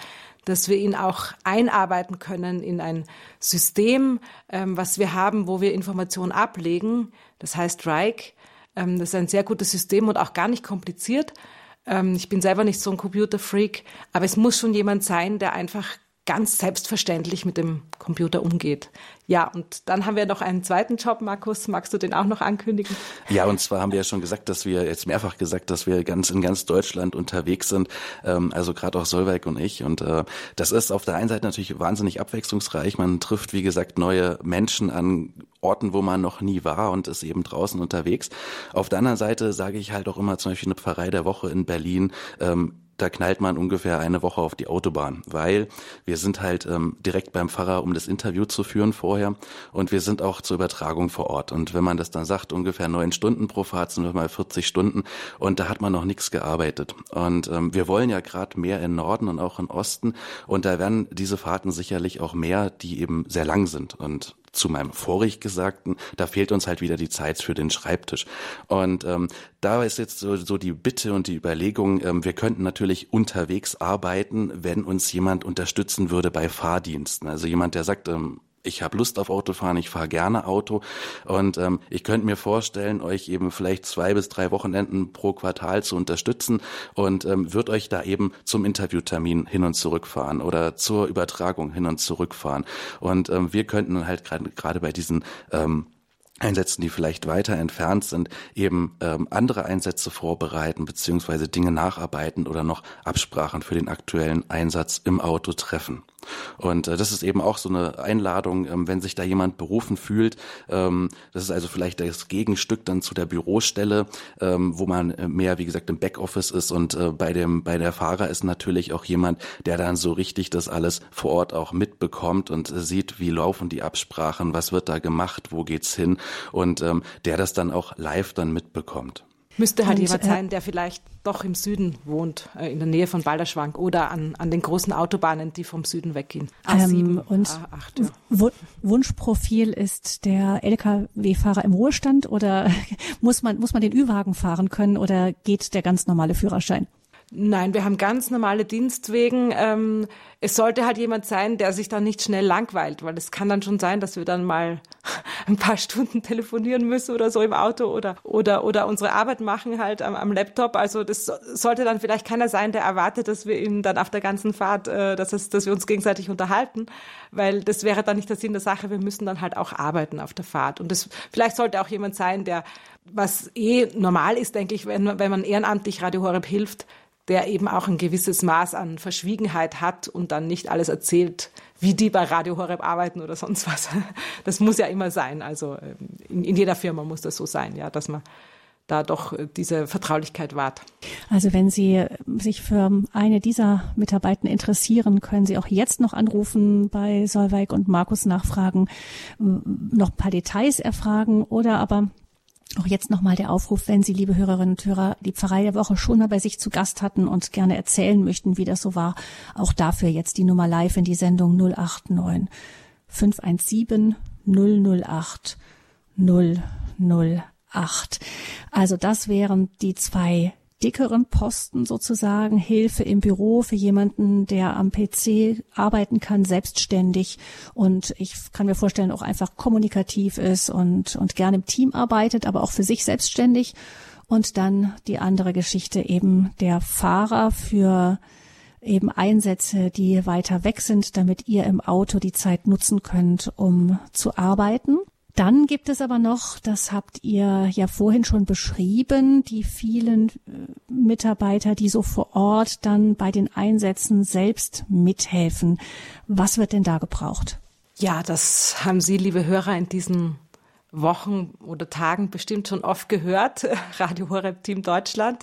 dass wir ihn auch einarbeiten können in ein System, ähm, was wir haben, wo wir Informationen ablegen. Das heißt Rike. Ähm, das ist ein sehr gutes System und auch gar nicht kompliziert. Ähm, ich bin selber nicht so ein Computerfreak, aber es muss schon jemand sein, der einfach ganz selbstverständlich mit dem Computer umgeht. Ja, und dann haben wir noch einen zweiten Job, Markus. Magst du den auch noch ankündigen? Ja, und zwar haben wir ja schon gesagt, dass wir jetzt mehrfach gesagt, dass wir ganz in ganz Deutschland unterwegs sind. Ähm, also gerade auch Solveig und ich. Und äh, das ist auf der einen Seite natürlich wahnsinnig abwechslungsreich. Man trifft, wie gesagt, neue Menschen an Orten, wo man noch nie war und ist eben draußen unterwegs. Auf der anderen Seite sage ich halt auch immer zum Beispiel eine Pfarrei der Woche in Berlin. Ähm, Da knallt man ungefähr eine Woche auf die Autobahn, weil wir sind halt ähm, direkt beim Pfarrer, um das Interview zu führen vorher, und wir sind auch zur Übertragung vor Ort. Und wenn man das dann sagt, ungefähr neun Stunden pro Fahrt, sind wir mal vierzig Stunden, und da hat man noch nichts gearbeitet. Und ähm, wir wollen ja gerade mehr in Norden und auch in Osten, und da werden diese Fahrten sicherlich auch mehr, die eben sehr lang sind. Und zu meinem vorig Gesagten, da fehlt uns halt wieder die Zeit für den Schreibtisch. Und ähm, da ist jetzt so, so die Bitte und die Überlegung, ähm, wir könnten natürlich unterwegs arbeiten, wenn uns jemand unterstützen würde bei Fahrdiensten. Also jemand, der sagt, ähm, ich habe Lust auf Autofahren, ich fahre gerne Auto, und ähm, ich könnte mir vorstellen, euch eben vielleicht zwei bis drei Wochenenden pro Quartal zu unterstützen und ähm, würde euch da eben zum Interviewtermin hin und zurück fahren oder zur Übertragung hin und zurück fahren. Und ähm, wir könnten halt gerade gerade bei diesen ähm, Einsätzen, die vielleicht weiter entfernt sind, eben ähm, andere Einsätze vorbereiten beziehungsweise Dinge nacharbeiten oder noch Absprachen für den aktuellen Einsatz im Auto treffen. Und äh, das ist eben auch so eine Einladung, ähm, wenn sich da jemand berufen fühlt. Ähm, das ist also vielleicht das Gegenstück dann zu der Bürostelle, ähm, wo man mehr, wie gesagt, im Backoffice ist, und äh, bei dem bei der Fahrer ist natürlich auch jemand, der dann so richtig das alles vor Ort auch mitbekommt und äh, sieht, wie laufen die Absprachen, was wird da gemacht, wo geht's hin, und ähm, der das dann auch live dann mitbekommt. Müsste halt Und, jemand äh, sein, der vielleicht doch im Süden wohnt, äh, in der Nähe von Balderschwang oder an, an den großen Autobahnen, die vom Süden weggehen. A sieben, ähm, und A acht, ja. W- Wunschprofil ist der L K W-Fahrer im Ruhestand, oder muss man, muss man den Ü-Wagen fahren können, oder geht der ganz normale Führerschein? Nein, wir haben ganz normale Dienstwegen. Ähm, es sollte halt jemand sein, der sich dann nicht schnell langweilt, weil es kann dann schon sein, dass wir dann mal ein paar Stunden telefonieren müssen oder so im Auto oder oder oder unsere Arbeit machen halt am, am Laptop. Also das sollte dann vielleicht keiner sein, der erwartet, dass wir ihn dann auf der ganzen Fahrt, äh, dass es, dass wir uns gegenseitig unterhalten, weil das wäre dann nicht der Sinn der Sache. Wir müssen dann halt auch arbeiten auf der Fahrt. Und das vielleicht sollte auch jemand sein, der, was eh normal ist, denke ich, wenn wenn man ehrenamtlich Radio Horeb hilft, der eben auch ein gewisses Maß an Verschwiegenheit hat und dann nicht alles erzählt, wie die bei Radio Horeb arbeiten oder sonst was. Das muss ja immer sein. Also in, in jeder Firma muss das so sein, ja, dass man da doch diese Vertraulichkeit wahrt. Also wenn Sie sich für eine dieser Mitarbeiter interessieren, können Sie auch jetzt noch anrufen, bei Solveig und Markus nachfragen, noch ein paar Details erfragen, oder aber auch jetzt nochmal der Aufruf, wenn Sie, liebe Hörerinnen und Hörer, die Pfarrei der Woche schon mal bei sich zu Gast hatten und gerne erzählen möchten, wie das so war, auch dafür jetzt die Nummer live in die Sendung null acht neun fünf eins sieben null null acht null null acht. Also das wären die zwei dickeren Posten sozusagen, Hilfe im Büro für jemanden, der am P C arbeiten kann, selbstständig, und ich kann mir vorstellen, auch einfach kommunikativ ist und, und gerne im Team arbeitet, aber auch für sich selbstständig. Und dann die andere Geschichte, eben der Fahrer für eben Einsätze, die weiter weg sind, damit ihr im Auto die Zeit nutzen könnt, um zu arbeiten. Dann gibt es aber noch, das habt ihr ja vorhin schon beschrieben, die vielen Mitarbeiter, die so vor Ort dann bei den Einsätzen selbst mithelfen. Was wird denn da gebraucht? Ja, das haben Sie, liebe Hörer, in diesen Wochen oder Tagen bestimmt schon oft gehört. Radio Horeb Team Deutschland.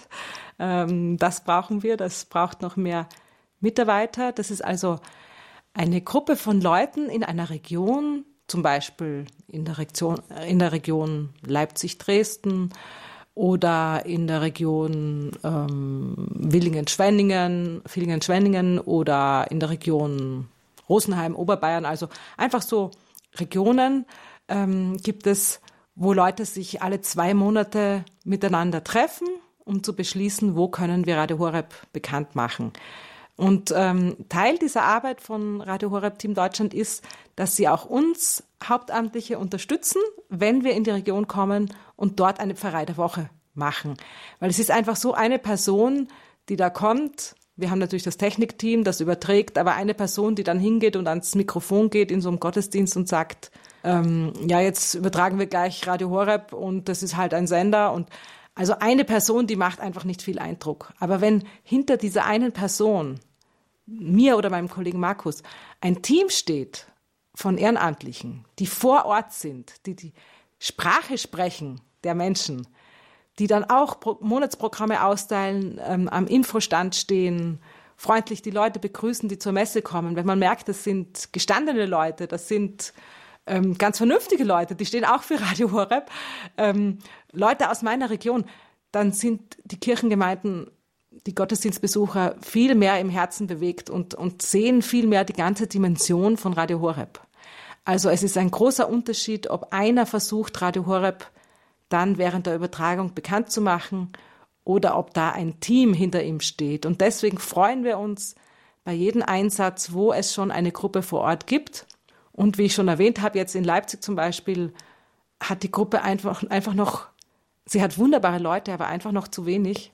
Das brauchen wir. Das braucht noch mehr Mitarbeiter. Das ist also eine Gruppe von Leuten in einer Region, zum Beispiel in der Region, in der Region Leipzig-Dresden oder in der Region ähm, Villingen-Schwenningen, Villingen-Schwenningen oder in der Region Rosenheim, Oberbayern. Also einfach so Regionen ähm, gibt es, wo Leute sich alle zwei Monate miteinander treffen, um zu beschließen, wo können wir Radio Horeb bekannt machen. Und ähm, Teil dieser Arbeit von Radio Horeb Team Deutschland ist, dass sie auch uns Hauptamtliche unterstützen, wenn wir in die Region kommen und dort eine Pfarrei der Woche machen. Weil es ist einfach so eine Person, die da kommt. Wir haben natürlich das Technikteam, das überträgt, aber eine Person, die dann hingeht und ans Mikrofon geht in so einem Gottesdienst und sagt, ähm, ja, jetzt übertragen wir gleich Radio Horeb und das ist halt ein Sender. Und also eine Person, die macht einfach nicht viel Eindruck. Aber wenn hinter dieser einen Person, mir oder meinem Kollegen Markus, ein Team steht von Ehrenamtlichen, die vor Ort sind, die die Sprache sprechen der Menschen, die dann auch Monatsprogramme austeilen, ähm, am Infostand stehen, freundlich die Leute begrüßen, die zur Messe kommen. Wenn man merkt, das sind gestandene Leute, das sind ähm, ganz vernünftige Leute, die stehen auch für Radio Horeb, ähm, Leute aus meiner Region, dann sind die Kirchengemeinden, die Gottesdienstbesucher viel mehr im Herzen bewegt und, und sehen viel mehr die ganze Dimension von Radio Horeb. Also es ist ein großer Unterschied, ob einer versucht, Radio Horeb dann während der Übertragung bekannt zu machen oder ob da ein Team hinter ihm steht. Und deswegen freuen wir uns bei jedem Einsatz, wo es schon eine Gruppe vor Ort gibt. Und wie ich schon erwähnt habe, jetzt in Leipzig zum Beispiel, hat die Gruppe einfach, einfach noch, sie hat wunderbare Leute, aber einfach noch zu wenig.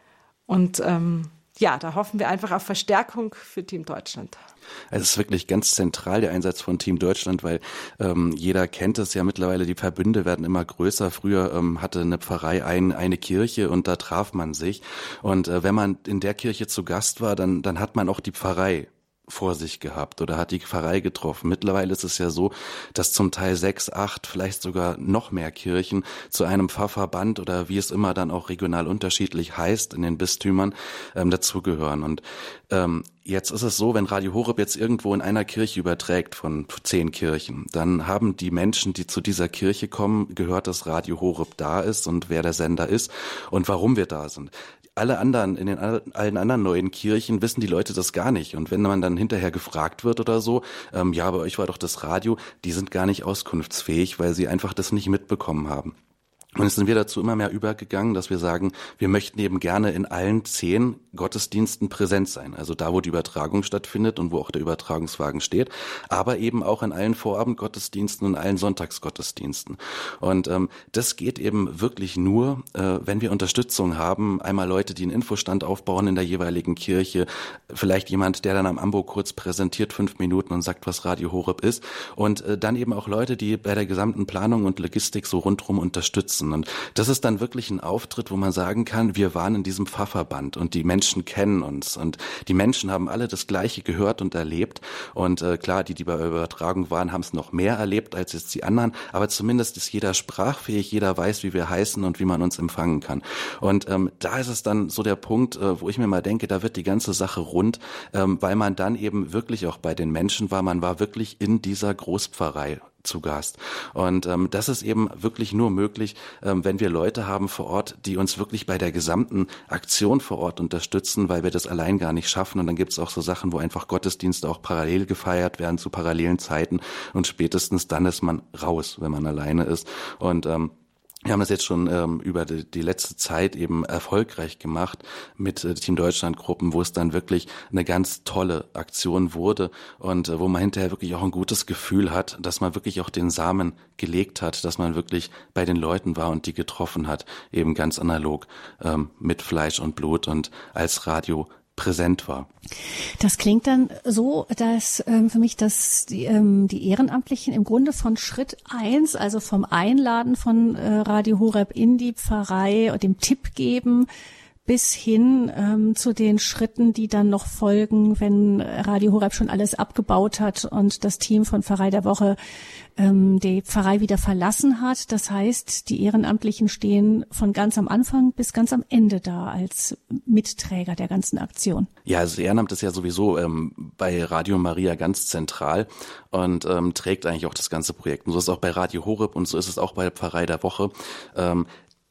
Und ähm, ja, da hoffen wir einfach auf Verstärkung für Team Deutschland. Also es ist wirklich ganz zentral, der Einsatz von Team Deutschland, weil ähm, jeder kennt es ja mittlerweile, die Verbünde werden immer größer. Früher ähm, hatte eine Pfarrei ein, eine Kirche und da traf man sich. Und äh, wenn man in der Kirche zu Gast war, dann, dann hat man auch die Pfarrei vor sich gehabt oder hat die Pfarrei getroffen. Mittlerweile ist es ja so, dass zum Teil sechs, acht, vielleicht sogar noch mehr Kirchen zu einem Pfarrverband oder wie es immer dann auch regional unterschiedlich heißt in den Bistümern ähm, dazugehören. Und ähm, jetzt ist es so, wenn Radio Horeb jetzt irgendwo in einer Kirche überträgt von zehn Kirchen, dann haben die Menschen, die zu dieser Kirche kommen, gehört, dass Radio Horeb da ist und wer der Sender ist und warum wir da sind. Alle anderen, in den allen anderen neuen Kirchen wissen die Leute das gar nicht. Und wenn man dann hinterher gefragt wird oder so, ähm, ja, bei euch war doch das Radio, die sind gar nicht auskunftsfähig, weil sie einfach das nicht mitbekommen haben. Und jetzt sind wir dazu immer mehr übergegangen, dass wir sagen, wir möchten eben gerne in allen zehn Gottesdiensten präsent sein. Also da, wo die Übertragung stattfindet und wo auch der Übertragungswagen steht, aber eben auch in allen Vorabendgottesdiensten und allen Sonntagsgottesdiensten. Und ähm, das geht eben wirklich nur, äh, wenn wir Unterstützung haben. Einmal Leute, die einen Infostand aufbauen in der jeweiligen Kirche, vielleicht jemand, der dann am Ambo kurz präsentiert, fünf Minuten und sagt, was Radio Horeb ist. Und äh, dann eben auch Leute, die bei der gesamten Planung und Logistik so rundherum unterstützen. Und das ist dann wirklich ein Auftritt, wo man sagen kann, wir waren in diesem Pfarrverband und die Menschen kennen uns und die Menschen haben alle das Gleiche gehört und erlebt. Und äh, klar, die, die bei der Übertragung waren, haben es noch mehr erlebt als jetzt die anderen, aber zumindest ist jeder sprachfähig, jeder weiß, wie wir heißen und wie man uns empfangen kann. Und ähm, da ist es dann so der Punkt, äh, wo ich mir mal denke, da wird die ganze Sache rund, ähm, weil man dann eben wirklich auch bei den Menschen war, man war wirklich in dieser Großpfarrei zu Gast. Und ähm, das ist eben wirklich nur möglich, ähm, wenn wir Leute haben vor Ort, die uns wirklich bei der gesamten Aktion vor Ort unterstützen, weil wir das allein gar nicht schaffen. Und dann gibt es auch so Sachen, wo einfach Gottesdienste auch parallel gefeiert werden zu parallelen Zeiten. Und spätestens dann ist man raus, wenn man alleine ist. Und ähm, wir haben das jetzt schon ähm, über die, die letzte Zeit eben erfolgreich gemacht mit äh, Team Deutschland Gruppen, wo es dann wirklich eine ganz tolle Aktion wurde und äh, wo man hinterher wirklich auch ein gutes Gefühl hat, dass man wirklich auch den Samen gelegt hat, dass man wirklich bei den Leuten war und die getroffen hat, eben ganz analog ähm, mit Fleisch und Blut und als Radio präsent war. Das klingt dann so, dass ähm, für mich, dass die, ähm, die Ehrenamtlichen im Grunde von Schritt eins, also vom Einladen von äh, Radio Horeb in die Pfarrei und dem Tipp geben, bis hin ähm, zu den Schritten, die dann noch folgen, wenn Radio Horeb schon alles abgebaut hat und das Team von Pfarrei der Woche ähm, die Pfarrei wieder verlassen hat. Das heißt, die Ehrenamtlichen stehen von ganz am Anfang bis ganz am Ende da als Mitträger der ganzen Aktion. Ja, also Ehrenamt ist ja sowieso ähm, bei Radio Maria ganz zentral und ähm, trägt eigentlich auch das ganze Projekt. Und so ist es auch bei Radio Horeb und so ist es auch bei der Pfarrei der Woche. Ähm,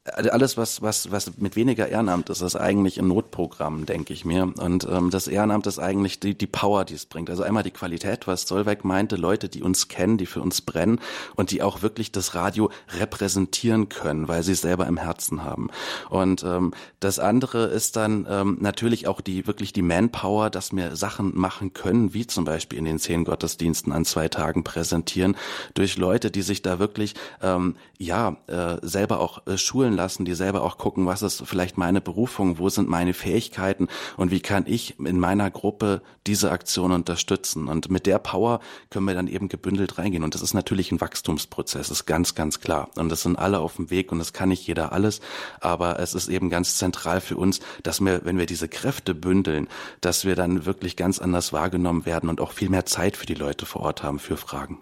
alles, was, was, was mit weniger Ehrenamt ist, ist eigentlich ein Notprogramm, denke ich mir. Und ähm, das Ehrenamt ist eigentlich die, die Power, die es bringt. Also einmal die Qualität, was Solveig meinte, Leute, die uns kennen, die für uns brennen und die auch wirklich das Radio repräsentieren können, weil sie es selber im Herzen haben. Und ähm, das andere ist dann ähm, natürlich auch die wirklich die Manpower, dass wir Sachen machen können, wie zum Beispiel in den zehn Gottesdiensten an zwei Tagen präsentieren, durch Leute, die sich da wirklich ähm, ja äh, selber auch äh, schulen lassen, die selber auch gucken, was ist vielleicht meine Berufung, wo sind meine Fähigkeiten und wie kann ich in meiner Gruppe diese Aktion unterstützen. Und mit der Power können wir dann eben gebündelt reingehen. Und das ist natürlich ein Wachstumsprozess, ist ganz, ganz klar. Und das sind alle auf dem Weg und das kann nicht jeder alles. Aber es ist eben ganz zentral für uns, dass wir, wenn wir diese Kräfte bündeln, dass wir dann wirklich ganz anders wahrgenommen werden und auch viel mehr Zeit für die Leute vor Ort haben, für Fragen.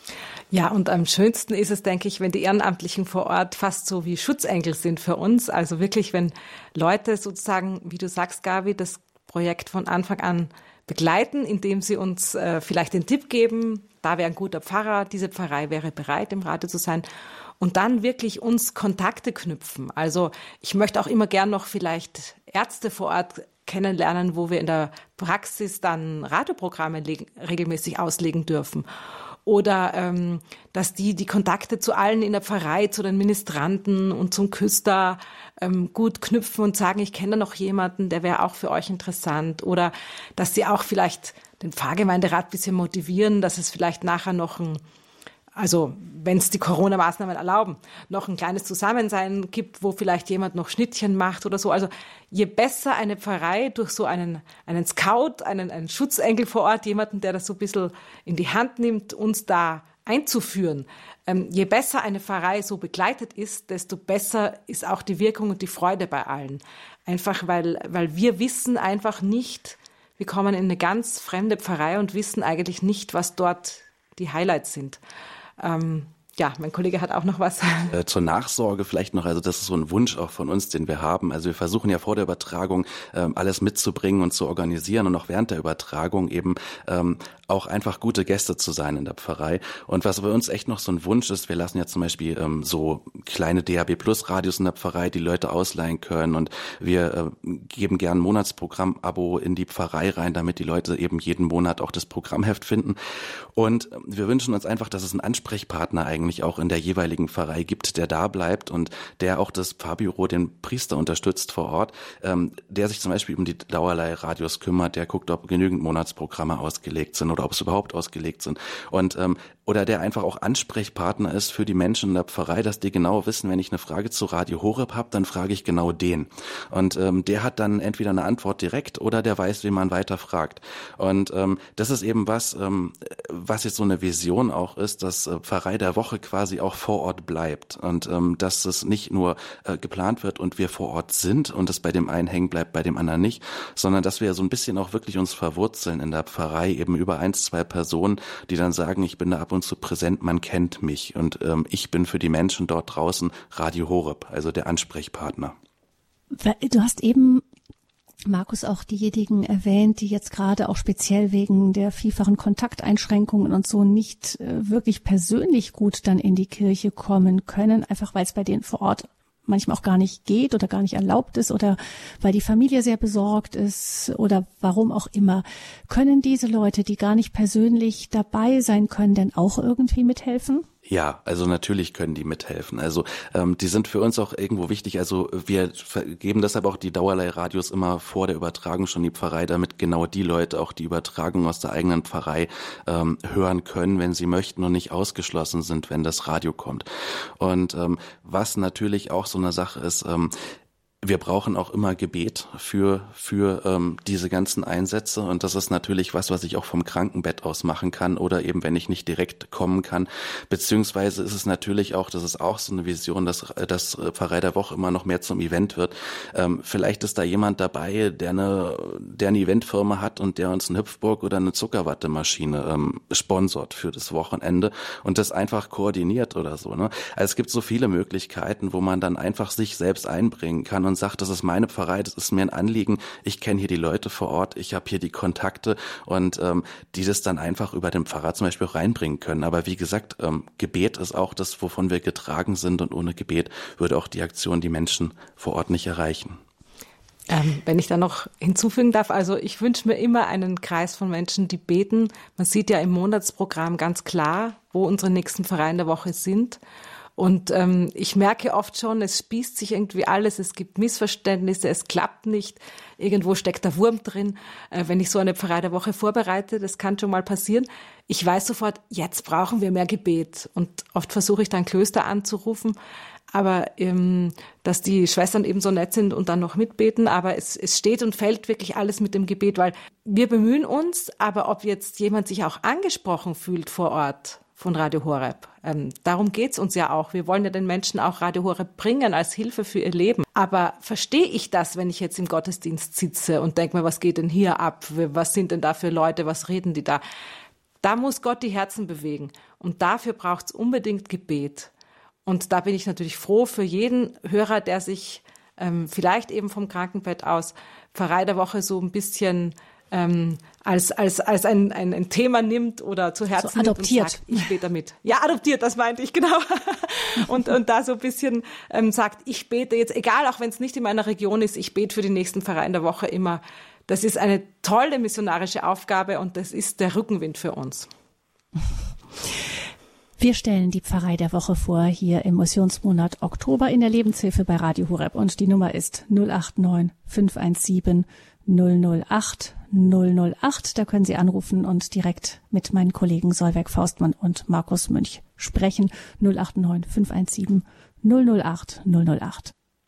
Ja, und am schönsten ist es, denke ich, wenn die Ehrenamtlichen vor Ort fast so wie Schutzengel sind für uns. Also wirklich, wenn Leute sozusagen, wie du sagst, Gabi, das Projekt von Anfang an begleiten, indem sie uns äh, vielleicht den Tipp geben, da wäre ein guter Pfarrer, diese Pfarrei wäre bereit, im Radio zu sein. Und dann wirklich uns Kontakte knüpfen. Also ich möchte auch immer gern noch vielleicht Ärzte vor Ort kennenlernen, wo wir in der Praxis dann Radioprogramme leg- regelmäßig auslegen dürfen. Oder ähm, dass die die Kontakte zu allen in der Pfarrei, zu den Ministranten und zum Küster ähm, gut knüpfen und sagen, ich kenne da noch jemanden, der wäre auch für euch interessant. Oder dass sie auch vielleicht den Pfarrgemeinderat ein bisschen motivieren, dass es vielleicht nachher noch ein, also wenn es die Corona-Maßnahmen erlauben, noch ein kleines Zusammensein gibt, wo vielleicht jemand noch Schnittchen macht oder so. Also je besser eine Pfarrei durch so einen, einen Scout, einen, einen Schutzengel vor Ort, jemanden, der das so ein bisschen in die Hand nimmt, uns da einzuführen, ähm, je besser eine Pfarrei so begleitet ist, desto besser ist auch die Wirkung und die Freude bei allen. Einfach weil, weil wir wissen einfach nicht, wir kommen in eine ganz fremde Pfarrei und wissen eigentlich nicht, was dort die Highlights sind. Ähm, ja, mein Kollege hat auch noch was. Äh, zur Nachsorge vielleicht noch, also das ist so ein Wunsch auch von uns, den wir haben. Also wir versuchen ja vor der Übertragung ähm, alles mitzubringen und zu organisieren und auch während der Übertragung eben ähm, auch einfach gute Gäste zu sein in der Pfarrei. Und was bei uns echt noch so ein Wunsch ist, wir lassen ja zum Beispiel ähm, so kleine D A B Plus Radios in der Pfarrei, die Leute ausleihen können und wir äh, geben gern ein Monatsprogramm-Abo in die Pfarrei rein, damit die Leute eben jeden Monat auch das Programmheft finden. Und äh, wir wünschen uns einfach, dass es einen Ansprechpartner eigentlich auch in der jeweiligen Pfarrei gibt, der da bleibt und der auch das Pfarrbüro, den Priester unterstützt vor Ort, ähm, der sich zum Beispiel um die Dauerleihradios kümmert, der guckt, ob genügend Monatsprogramme ausgelegt sind oder ob es überhaupt ausgelegt sind. Und ähm, oder der einfach auch Ansprechpartner ist für die Menschen in der Pfarrei, dass die genau wissen, wenn ich eine Frage zu Radio Horeb habe, dann frage ich genau den. Und ähm, der hat dann entweder eine Antwort direkt oder der weiß, wie man weiter fragt. Und ähm, das ist eben was, ähm, was jetzt so eine Vision auch ist, dass äh, Pfarrei der Woche quasi auch vor Ort bleibt und ähm, dass es nicht nur äh, geplant wird und wir vor Ort sind und es bei dem einen hängen bleibt, bei dem anderen nicht, sondern dass wir so ein bisschen auch wirklich uns verwurzeln in der Pfarrei, eben über eins, zwei Personen, die dann sagen, ich bin da ab und zu präsent, man kennt mich und ähm, ich bin für die Menschen dort draußen Radio Horeb, also der Ansprechpartner. Du hast eben, Markus, auch diejenigen erwähnt, die jetzt gerade auch speziell wegen der vielfachen Kontakteinschränkungen und so nicht äh, wirklich persönlich gut dann in die Kirche kommen können, einfach weil es bei denen vor Ort manchmal auch gar nicht geht oder gar nicht erlaubt ist oder weil die Familie sehr besorgt ist oder warum auch immer. Können diese Leute, die gar nicht persönlich dabei sein können, denn auch irgendwie mithelfen? Ja, also natürlich können die mithelfen. Also ähm, die sind für uns auch irgendwo wichtig. Also wir geben deshalb auch die Dauerleihradios immer vor der Übertragung schon die Pfarrei, damit genau die Leute auch die Übertragung aus der eigenen Pfarrei ähm, hören können, wenn sie möchten und nicht ausgeschlossen sind, wenn das Radio kommt. Und ähm, was natürlich auch so eine Sache ist, ähm, wir brauchen auch immer Gebet für für ähm, diese ganzen Einsätze und das ist natürlich was, was ich auch vom Krankenbett aus machen kann oder eben, wenn ich nicht direkt kommen kann. Beziehungsweise ist es natürlich auch, das ist auch so eine Vision, dass das Pfarrei der Woche immer noch mehr zum Event wird. Ähm, vielleicht ist da jemand dabei, der eine der eine Eventfirma hat und der uns eine Hüpfburg oder eine Zuckerwattemaschine ähm, sponsort für das Wochenende und das einfach koordiniert oder so. Ne? Also es gibt so viele Möglichkeiten, wo man dann einfach sich selbst einbringen kann und und sagt, das ist meine Pfarrei, das ist mir ein Anliegen, ich kenne hier die Leute vor Ort, ich habe hier die Kontakte und ähm, die das dann einfach über den Pfarrer zum Beispiel auch reinbringen können. Aber wie gesagt, ähm, Gebet ist auch das, wovon wir getragen sind und ohne Gebet würde auch die Aktion die Menschen vor Ort nicht erreichen. Ähm, wenn ich da noch hinzufügen darf, also ich wünsche mir immer einen Kreis von Menschen, die beten. Man sieht ja im Monatsprogramm ganz klar, wo unsere nächsten Pfarreien der Woche sind. Und ähm, ich merke oft schon, es spießt sich irgendwie alles, es gibt Missverständnisse, es klappt nicht, irgendwo steckt der Wurm drin. Äh, wenn ich so eine Pfarrei der Woche vorbereite, das kann schon mal passieren. Ich weiß sofort, jetzt brauchen wir mehr Gebet. Und oft versuche ich dann Klöster anzurufen, aber ähm, dass die Schwestern eben so nett sind und dann noch mitbeten. Aber es, es steht und fällt wirklich alles mit dem Gebet, weil wir bemühen uns, aber ob jetzt jemand sich auch angesprochen fühlt vor Ort von Radio Horeb, ähm, darum geht's uns ja auch. Wir wollen ja den Menschen auch Radio Horeb bringen als Hilfe für ihr Leben. Aber verstehe ich das, wenn ich jetzt im Gottesdienst sitze und denke mir, was geht denn hier ab? Was sind denn da für Leute? Was reden die da? Da muss Gott die Herzen bewegen. Und dafür braucht's unbedingt Gebet. Und da bin ich natürlich froh für jeden Hörer, der sich ähm, vielleicht eben vom Krankenbett aus Pfarrei der Woche so ein bisschen ähm, als als als ein, ein ein Thema nimmt oder zu Herzen so adoptiert. Nimmt und sagt, ich bete damit. Ja, adoptiert, das meinte ich, genau. und und da so ein bisschen ähm, sagt, ich bete jetzt, egal, auch wenn es nicht in meiner Region ist, ich bete für die nächsten Pfarreien der Woche immer. Das ist eine tolle missionarische Aufgabe und das ist der Rückenwind für uns. Wir stellen die Pfarrei der Woche vor, hier im Missionsmonat Oktober in der Lebenshilfe bei Radio Horeb. Und die Nummer ist null acht neun fünf eins sieben null null acht null null acht. Da können Sie anrufen und direkt mit meinen Kollegen Solveig Faustmann und Markus Münch sprechen. null acht neun fünf eins sieben null null acht null null acht.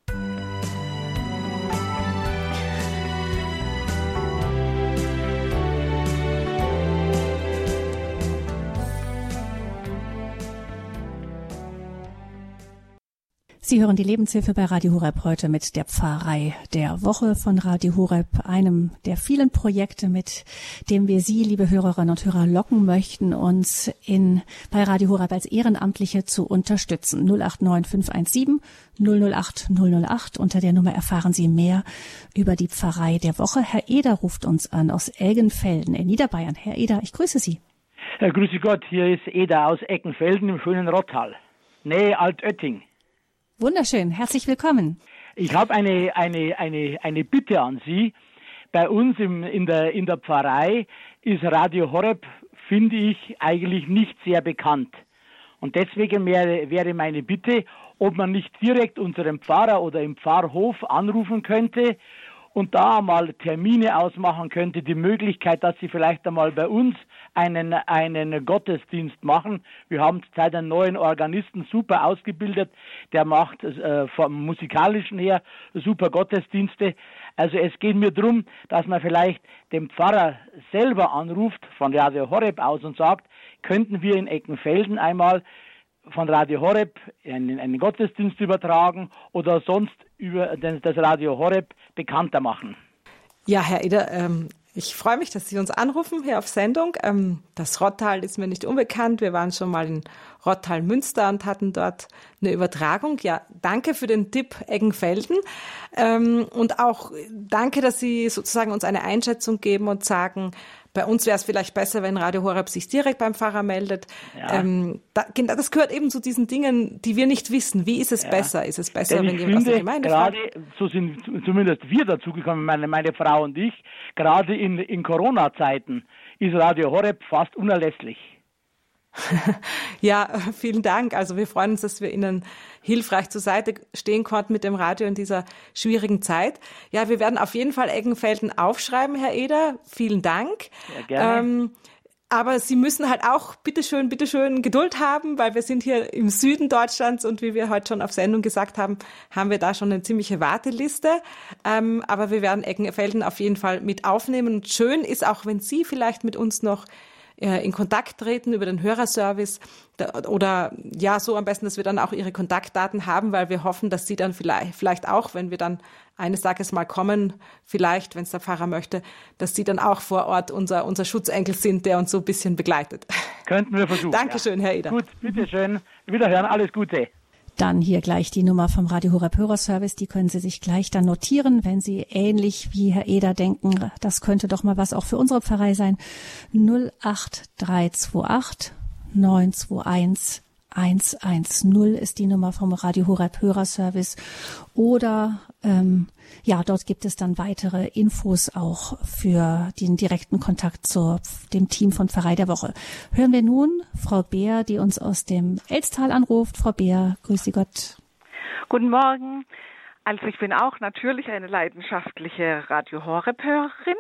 Sie hören die Lebenshilfe bei Radio Horeb heute mit der Pfarrei der Woche von Radio Horeb, einem der vielen Projekte, mit dem wir Sie, liebe Hörerinnen und Hörer, locken möchten, uns in bei Radio Horeb als Ehrenamtliche zu unterstützen. null acht neun fünf eins sieben null null acht null null acht. Unter der Nummer erfahren Sie mehr über die Pfarrei der Woche. Herr Eder ruft uns an aus Eggenfelden in Niederbayern. Herr Eder, ich grüße Sie. Ja, grüße Gott, hier ist Eder aus Eggenfelden im schönen Rottal, Nähe Altötting. Wunderschön, herzlich willkommen. Ich habe eine eine eine eine Bitte an Sie. Bei uns im, in der in der Pfarrei ist Radio Horeb, finde ich, eigentlich nicht sehr bekannt. Und deswegen wäre, wäre meine Bitte, ob man nicht direkt unseren Pfarrer oder im Pfarrhof anrufen könnte und da mal Termine ausmachen könnte, die Möglichkeit, dass Sie vielleicht einmal bei uns einen einen Gottesdienst machen. Wir haben zurzeit einen neuen Organisten, super ausgebildet, der macht äh, vom Musikalischen her super Gottesdienste. Also es geht mir darum, dass man vielleicht den Pfarrer selber anruft, von Radio Horeb aus und sagt, könnten wir in Eggenfelden einmal von Radio Horeb einen, einen Gottesdienst übertragen oder sonst über das Radio Horeb bekannter machen. Ja, Herr Eder, ähm, ich freue mich, dass Sie uns anrufen hier auf Sendung. Ähm, das Rottal ist mir nicht unbekannt. Wir waren schon mal in Rottal-Münster und hatten dort eine Übertragung. Ja, danke für den Tipp Eggenfelden. Ähm, und auch danke, dass Sie sozusagen uns eine Einschätzung geben und sagen, bei uns wäre es vielleicht besser, wenn Radio Horeb sich direkt beim Pfarrer meldet. Ja. Ähm, da, das gehört eben zu diesen Dingen, die wir nicht wissen. Wie ist es ja. besser? Ist es besser, wenn jemand aus der Gemeinde gerade, fragt? So sind zumindest wir dazugekommen, meine, meine Frau und ich, gerade in, in Corona-Zeiten ist Radio Horeb fast unerlässlich. Ja, vielen Dank. Also wir freuen uns, dass wir Ihnen hilfreich zur Seite stehen konnten mit dem Radio in dieser schwierigen Zeit. Ja, wir werden auf jeden Fall Eggenfelden aufschreiben, Herr Eder. Vielen Dank. Ja, gerne. Ähm, aber Sie müssen halt auch bitteschön, bitteschön Geduld haben, weil wir sind hier im Süden Deutschlands und wie wir heute schon auf Sendung gesagt haben, haben wir da schon eine ziemliche Warteliste. Ähm, aber wir werden Eggenfelden auf jeden Fall mit aufnehmen. Und schön ist auch, wenn Sie vielleicht mit uns noch in Kontakt treten über den Hörerservice oder ja, so am besten, dass wir dann auch Ihre Kontaktdaten haben, weil wir hoffen, dass Sie dann vielleicht, vielleicht auch, wenn wir dann eines Tages mal kommen, vielleicht, wenn es der Pfarrer möchte, dass Sie dann auch vor Ort unser, unser Schutzenkel sind, der uns so ein bisschen begleitet. Könnten wir versuchen. Dankeschön, ja. Herr Eder. Gut, bitteschön. Wiederhören, alles Gute. Dann hier gleich die Nummer vom Radio Horeb Hörerservice. Die können Sie sich gleich dann notieren, wenn Sie ähnlich wie Herr Eder denken, das könnte doch mal was auch für unsere Pfarrei sein. null acht drei zwei acht neun zwei eins eins eins null ist die Nummer vom Radio Horeb Hörerservice. Oder ähm, ja, dort gibt es dann weitere Infos auch für den direkten Kontakt zu dem Team von Pfarrei der Woche. Hören wir nun Frau Beer, die uns aus dem Elstal anruft. Frau Beer, grüß Sie Gott. Guten Morgen. Also ich bin auch natürlich eine leidenschaftliche Radio Horeb Hörerin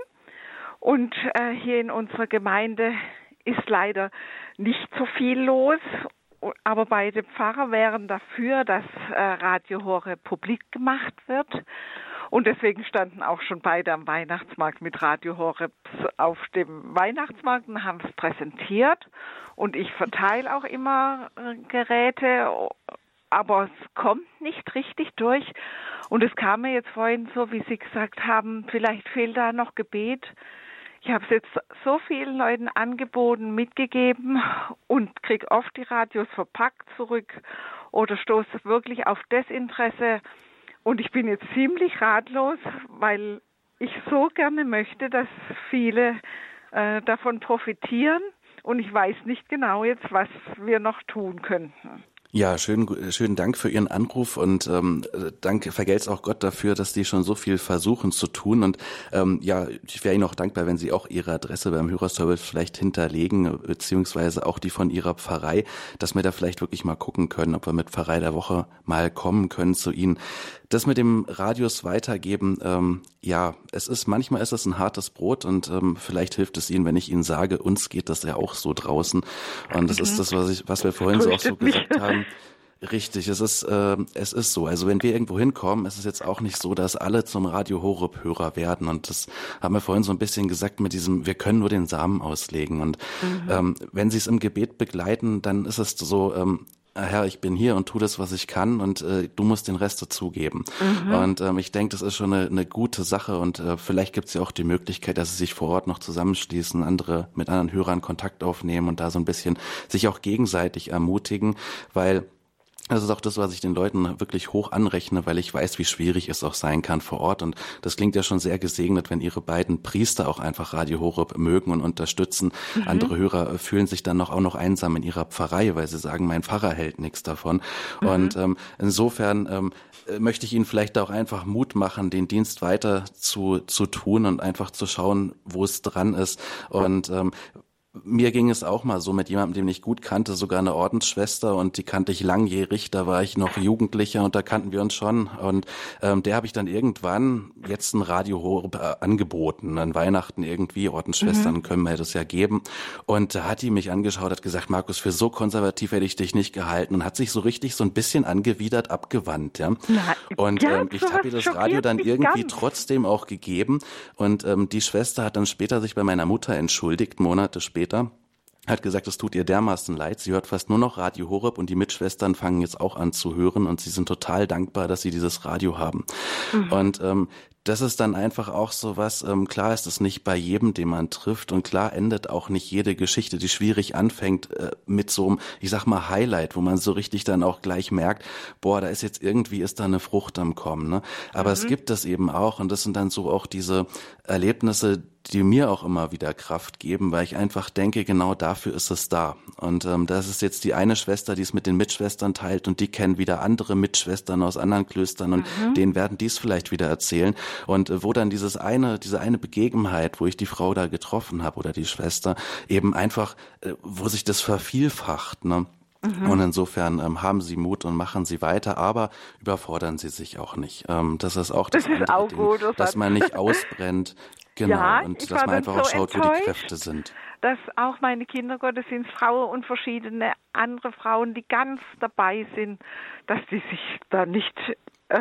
und äh, hier in unserer Gemeinde ist leider nicht so viel los. Aber beide Pfarrer wären dafür, dass äh, Radio Horeb publik gemacht wird. Und deswegen standen auch schon beide am Weihnachtsmarkt mit Radio Horeb auf dem Weihnachtsmarkt und haben es präsentiert. Und ich verteile auch immer äh, Geräte, aber es kommt nicht richtig durch. Und es kam mir jetzt vorhin so, wie Sie gesagt haben, vielleicht fehlt da noch Gebet. Ich habe es jetzt so vielen Leuten angeboten, mitgegeben und kriege oft die Radios verpackt zurück oder stoße wirklich auf Desinteresse. Und ich bin jetzt ziemlich ratlos, weil ich so gerne möchte, dass viele äh, davon profitieren. Und ich weiß nicht genau jetzt, was wir noch tun könnten. Ja, schönen, schönen Dank für Ihren Anruf und ähm, danke, vergelt's auch Gott dafür, dass die schon so viel versuchen zu tun. Und ähm, ja, ich wäre Ihnen auch dankbar, wenn Sie auch Ihre Adresse beim Hörerservice vielleicht hinterlegen, beziehungsweise auch die von Ihrer Pfarrei, dass wir da vielleicht wirklich mal gucken können, ob wir mit Pfarrei der Woche mal kommen können zu Ihnen. Das mit dem Radios weitergeben, ähm, ja, es ist, manchmal ist es ein hartes Brot und ähm, vielleicht hilft es Ihnen, wenn ich Ihnen sage, uns geht das ja auch so draußen. Und das mhm. ist das, was ich, was wir vorhin so auch so gesagt haben. Richtig, es ist, äh, es ist so. Also wenn wir irgendwo hinkommen, ist es jetzt auch nicht so, dass alle zum Radio Horeb Hörer werden. Und das haben wir vorhin so ein bisschen gesagt mit diesem, wir können nur den Samen auslegen. Und mhm. ähm, wenn Sie es im Gebet begleiten, dann ist es so, ähm, Herr, ich bin hier und tu das, was ich kann und äh, du musst den Rest dazugeben. Mhm. Und ähm, ich denke, das ist schon eine, eine gute Sache und äh, vielleicht gibt es ja auch die Möglichkeit, dass sie sich vor Ort noch zusammenschließen, andere mit anderen Hörern Kontakt aufnehmen und da so ein bisschen sich auch gegenseitig ermutigen, weil das ist auch das, was ich den Leuten wirklich hoch anrechne, weil ich weiß, wie schwierig es auch sein kann vor Ort. Und das klingt ja schon sehr gesegnet, wenn Ihre beiden Priester auch einfach Radio Horeb mögen und unterstützen. Mhm. Andere Hörer fühlen sich dann noch auch noch einsam in ihrer Pfarrei, weil sie sagen, mein Pfarrer hält nichts davon. Mhm. Und ähm, insofern ähm, möchte ich Ihnen vielleicht auch einfach Mut machen, den Dienst weiter zu zu tun und einfach zu schauen, wo es dran ist. Und ähm, mir ging es auch mal so mit jemandem, den ich gut kannte, sogar eine Ordensschwester und die kannte ich langjährig, da war ich noch Jugendlicher und da kannten wir uns schon und ähm, der habe ich dann irgendwann jetzt ein Radio Horeb äh, angeboten, an Weihnachten irgendwie, Ordensschwestern mhm. können wir das ja geben und da hat die mich angeschaut, hat gesagt, Markus, für so konservativ hätte ich dich nicht gehalten und hat sich so richtig so ein bisschen angewidert abgewandt, ja. Na, und ja, ähm, ich habe ihr das Radio dann irgendwie ganz. trotzdem auch gegeben und ähm, die Schwester hat dann später sich bei meiner Mutter entschuldigt, Monate später, hat gesagt, es tut ihr dermaßen leid. Sie hört fast nur noch Radio Horeb und die Mitschwestern fangen jetzt auch an zu hören und sie sind total dankbar, dass sie dieses Radio haben. Mhm. Und ähm, das ist dann einfach auch so was, ähm, klar ist es nicht bei jedem, den man trifft und klar endet auch nicht jede Geschichte, die schwierig anfängt, äh, mit so einem, ich sag mal, Highlight, wo man so richtig dann auch gleich merkt, boah, da ist jetzt irgendwie, ist da eine Frucht am Kommen, ne? Aber mhm. es gibt das eben auch und das sind dann so auch diese Erlebnisse, die mir auch immer wieder Kraft geben, weil ich einfach denke, genau dafür ist es da. Und ähm, das ist jetzt die eine Schwester, die es mit den Mitschwestern teilt und die kennen wieder andere Mitschwestern aus anderen Klöstern und mhm. denen werden die es vielleicht wieder erzählen. Und äh, wo dann dieses eine, diese eine Begebenheit, wo ich die Frau da getroffen habe oder die Schwester, eben einfach, äh, wo sich das vervielfacht, ne? Mhm. Und insofern ähm, haben Sie Mut und machen Sie weiter, aber überfordern Sie sich auch nicht. Ähm, das ist auch das, das ist auch Ding, gut, das dass man nicht ausbrennt. Genau, ja, und dass man einfach so auch schaut, wo die Kräfte sind. Dass auch meine Kindergottesdienstfrau und verschiedene andere Frauen, die ganz dabei sind, dass die sich da nicht, äh,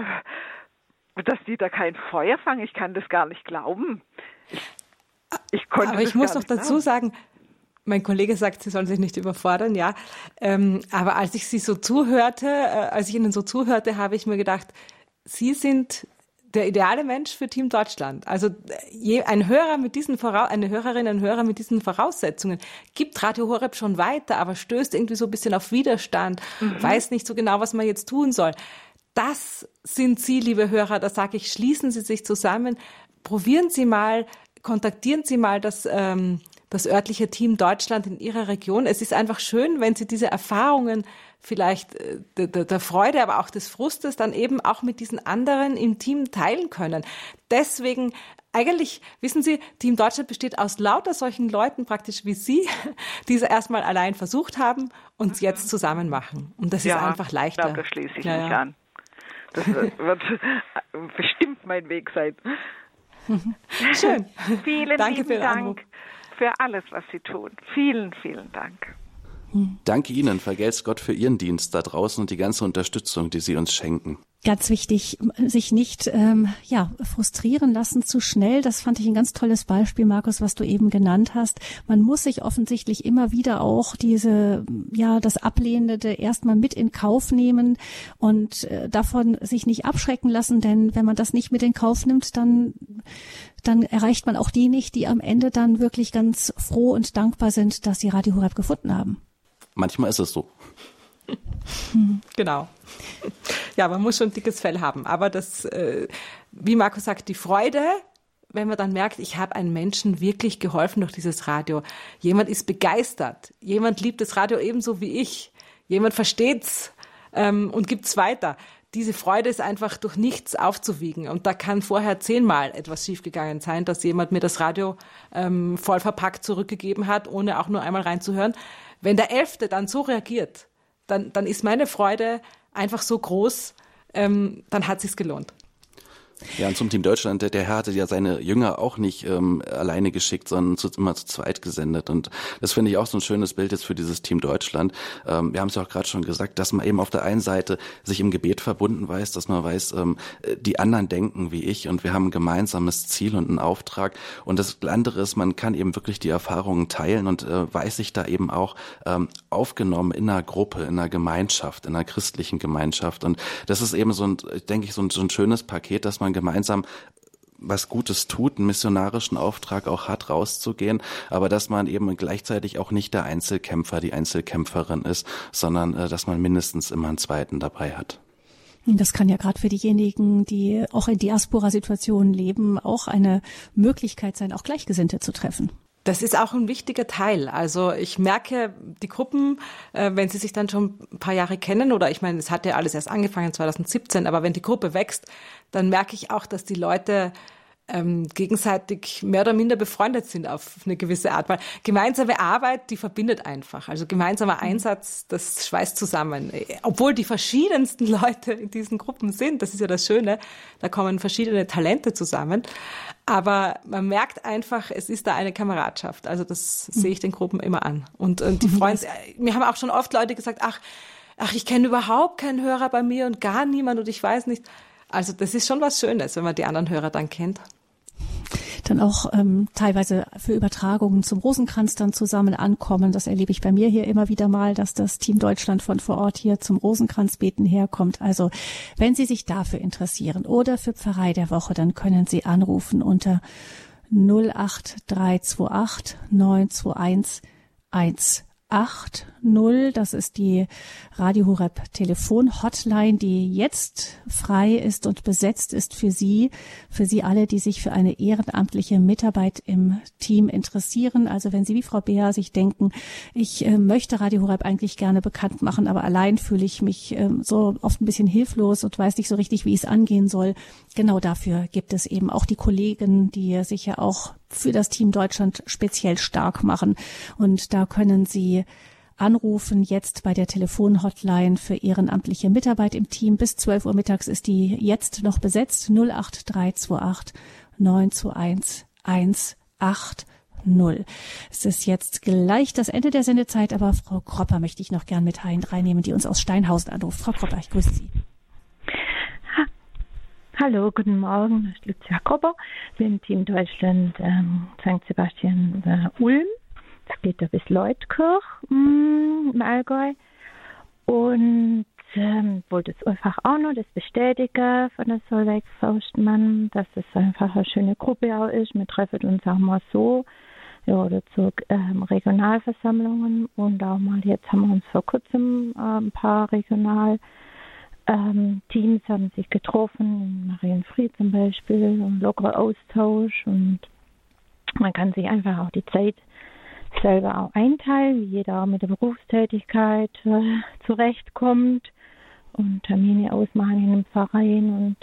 dass die da kein Feuer fangen. Ich kann das gar nicht glauben. Ich, ich konnte Aber ich das muss gar noch dazu glauben. sagen, mein Kollege sagt, Sie sollen sich nicht überfordern, ja. Ähm, aber als ich Sie so zuhörte, äh, als ich Ihnen so zuhörte, habe ich mir gedacht, Sie sind der ideale Mensch für Team Deutschland. Also je, ein Hörer mit diesen Voraus- eine Hörerin, ein Hörer mit diesen Voraussetzungen gibt Radio Horeb schon weiter, aber stößt irgendwie so ein bisschen auf Widerstand, mhm. weiß nicht so genau, was man jetzt tun soll. Das sind Sie, liebe Hörer, da sage ich, schließen Sie sich zusammen, probieren Sie mal, kontaktieren Sie mal das, ähm, das örtliche Team Deutschland in Ihrer Region. Es ist einfach schön, wenn Sie diese Erfahrungen vielleicht äh, der, der Freude, aber auch des Frustes dann eben auch mit diesen anderen im Team teilen können. Deswegen eigentlich, wissen Sie, Team Deutschland besteht aus lauter solchen Leuten praktisch wie Sie, die es erstmal allein versucht haben und es jetzt zusammen machen. Und das ja, ist einfach leichter. Ja, da schließe ich ja, mich ja. an. Das wird bestimmt mein Weg sein. Schön. Vielen Danke lieben für den Dank Anruf. für alles, was Sie tun. Vielen, vielen Dank. Danke Ihnen, vergelt's Gott für Ihren Dienst da draußen und die ganze Unterstützung, die Sie uns schenken. Ganz wichtig, sich nicht ähm, ja frustrieren lassen zu schnell. Das fand ich ein ganz tolles Beispiel, Markus, was du eben genannt hast. Man muss sich offensichtlich immer wieder auch diese, ja, das Ablehnende erstmal mit in Kauf nehmen und äh, davon sich nicht abschrecken lassen, denn wenn man das nicht mit in Kauf nimmt, dann dann erreicht man auch die nicht, die am Ende dann wirklich ganz froh und dankbar sind, dass sie Radio Horeb gefunden haben. Manchmal ist es so. Genau. Ja, man muss schon ein dickes Fell haben. Aber das, äh, wie Markus sagt, die Freude, wenn man dann merkt, ich habe einem Menschen wirklich geholfen durch dieses Radio. Jemand ist begeistert. Jemand liebt das Radio ebenso wie ich. Jemand versteht's ähm, und gibt's weiter. Diese Freude ist einfach durch nichts aufzuwiegen. Und da kann vorher zehnmal etwas schiefgegangen sein, dass jemand mir das Radio ähm, voll verpackt zurückgegeben hat, ohne auch nur einmal reinzuhören. Wenn der Elfte dann so reagiert, dann, dann ist meine Freude einfach so groß, ähm, dann hat es sich gelohnt. Ja, und zum Team Deutschland, der, der Herr hatte ja seine Jünger auch nicht ähm, alleine geschickt, sondern zu, immer zu zweit gesendet. Und das finde ich auch so ein schönes Bild jetzt für dieses Team Deutschland. Ähm, wir haben es ja auch gerade schon gesagt, dass man eben auf der einen Seite sich im Gebet verbunden weiß, dass man weiß, ähm, die anderen denken wie ich und wir haben ein gemeinsames Ziel und einen Auftrag. Und das andere ist, man kann eben wirklich die Erfahrungen teilen und äh, weiß sich da eben auch ähm, aufgenommen in einer Gruppe, in einer Gemeinschaft, in einer christlichen Gemeinschaft. Und das ist eben so ein, denke ich, so ein, so ein schönes Paket, dass man gemeinsam was Gutes tut, einen missionarischen Auftrag auch hat, rauszugehen, aber dass man eben gleichzeitig auch nicht der Einzelkämpfer, die Einzelkämpferin ist, sondern äh, dass man mindestens immer einen zweiten dabei hat. Das kann ja gerade für diejenigen, die auch in Diaspora-Situationen leben, auch eine Möglichkeit sein, auch Gleichgesinnte zu treffen. Das ist auch ein wichtiger Teil. Also ich merke, die Gruppen, äh, wenn sie sich dann schon ein paar Jahre kennen, oder ich meine, es hat ja alles erst angefangen zwanzig siebzehn, aber wenn die Gruppe wächst, dann merke ich auch, dass die Leute ähm, gegenseitig mehr oder minder befreundet sind auf eine gewisse Art. Weil gemeinsame Arbeit, die verbindet einfach. Also gemeinsamer Einsatz, das schweißt zusammen. Obwohl die verschiedensten Leute in diesen Gruppen sind, das ist ja das Schöne, da kommen verschiedene Talente zusammen. Aber man merkt einfach, es ist da eine Kameradschaft. Also das sehe ich den Gruppen immer an. Und, und die freuen sich. Mir haben auch schon oft Leute gesagt, ach, ach, ich kenne überhaupt keinen Hörer bei mir und gar niemand und ich weiß nicht. Also das ist schon was Schönes, wenn man die anderen Hörer dann kennt. Dann auch ähm, teilweise für Übertragungen zum Rosenkranz dann zusammen ankommen. Das erlebe ich bei mir hier immer wieder mal, dass das Team Deutschland von vor Ort hier zum Rosenkranzbeten herkommt. Also wenn Sie sich dafür interessieren oder für Pfarrei der Woche, dann können Sie anrufen unter null acht drei zwei acht neun zwei eins eins acht null. Das ist die Radio Horeb Telefon-Hotline, die jetzt frei ist und besetzt ist für Sie, für Sie alle, die sich für eine ehrenamtliche Mitarbeit im Team interessieren. Also wenn Sie wie Frau Beer sich denken, ich äh, möchte Radio Horeb eigentlich gerne bekannt machen, aber allein fühle ich mich äh, so oft ein bisschen hilflos und weiß nicht so richtig, wie es angehen soll. Genau dafür gibt es eben auch die Kollegen, die sich ja auch für das Team Deutschland speziell stark machen. Und da können Sie anrufen jetzt bei der Telefonhotline für ehrenamtliche Mitarbeit im Team. Bis zwölf Uhr mittags ist die jetzt noch besetzt. null acht drei zwei acht neun zwei eins eins acht null. Es ist jetzt gleich das Ende der Sendezeit, aber Frau Kropper möchte ich noch gern mit reinnehmen, die uns aus Steinhausen anruft. Frau Kropper, ich grüße Sie. Hallo, guten Morgen, ich bin Lucia Kropper, bin Team Deutschland ähm, Sankt Sebastian äh, Ulm. Es geht da bis Leutkirch mh, im Allgäu. Und ähm, wollte es einfach auch noch das bestätigen von der Solveig Faustmann, dass es einfach eine schöne Gruppe auch ist. Wir treffen uns auch mal so, ja, oder zu ähm, Regionalversammlungen und auch mal, jetzt haben wir uns vor kurzem äh, ein paar Regional ähm, Teams haben sich getroffen, in Marienfried zum Beispiel, und lockerer Austausch, und man kann sich einfach auch die Zeit selber auch einteilen, wie jeder auch mit der Berufstätigkeit äh, zurechtkommt und Termine ausmachen in einem Verein und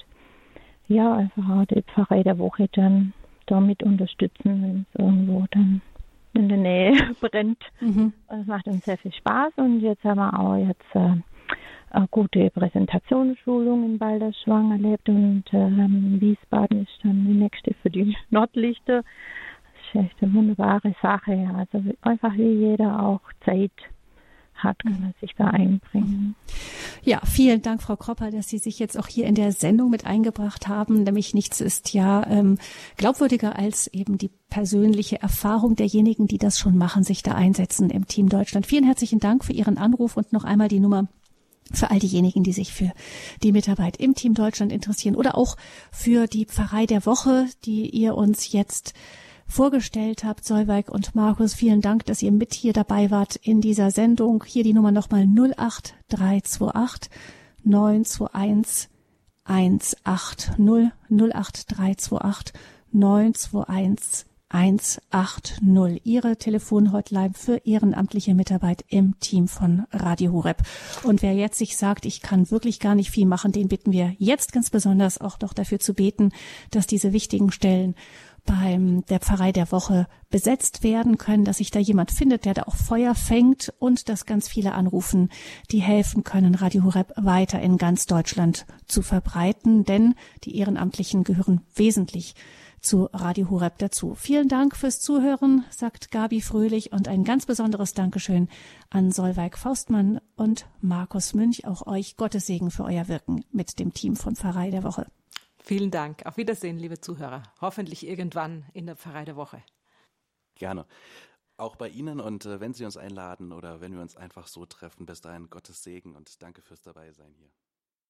ja, einfach auch die Pfarrei der Woche dann damit unterstützen, wenn es irgendwo dann in der Nähe brennt. Mhm. Das macht uns sehr viel Spaß, und jetzt haben wir auch jetzt äh, eine gute Präsentationsschulung in Balderschwang erlebt, und ähm, Wiesbaden ist dann die nächste für die Nordlichter. Das ist echt eine wunderbare Sache. Also einfach wie jeder auch Zeit hat, kann er sich da einbringen. Ja, vielen Dank, Frau Kropper, dass Sie sich jetzt auch hier in der Sendung mit eingebracht haben. Nämlich nichts ist ja ähm, glaubwürdiger als eben die persönliche Erfahrung derjenigen, die das schon machen, sich da einsetzen im Team Deutschland. Vielen herzlichen Dank für Ihren Anruf und noch einmal die Nummer für all diejenigen, die sich für die Mitarbeit im Team Deutschland interessieren oder auch für die Pfarrei der Woche, die ihr uns jetzt vorgestellt habt, Solveig und Markus. Vielen Dank, dass ihr mit hier dabei wart in dieser Sendung. Hier die Nummer nochmal null acht drei zwei acht neun zwei eins eins acht null null acht drei zwei acht neun zwei eins eins acht null. Ihre Telefonhotline für ehrenamtliche Mitarbeit im Team von Radio Horeb. Und wer jetzt sich sagt, ich kann wirklich gar nicht viel machen, den bitten wir jetzt ganz besonders auch doch dafür zu beten, dass diese wichtigen Stellen beim der Pfarrei der Woche besetzt werden können, dass sich da jemand findet, der da auch Feuer fängt, und dass ganz viele anrufen, die helfen können, Radio Horeb weiter in ganz Deutschland zu verbreiten, denn die Ehrenamtlichen gehören wesentlich zu Radio Horeb dazu. Vielen Dank fürs Zuhören, sagt Gabi Fröhlich, und ein ganz besonderes Dankeschön an Solveig Faustmann und Markus Münch. Auch euch Gottes Segen für euer Wirken mit dem Team von Pfarrei der Woche. Vielen Dank. Auf Wiedersehen, liebe Zuhörer. Hoffentlich irgendwann in der Pfarrei der Woche. Gerne. Auch bei Ihnen, und äh, wenn Sie uns einladen oder wenn wir uns einfach so treffen, bis dahin Gottes Segen und danke fürs Dabeisein hier.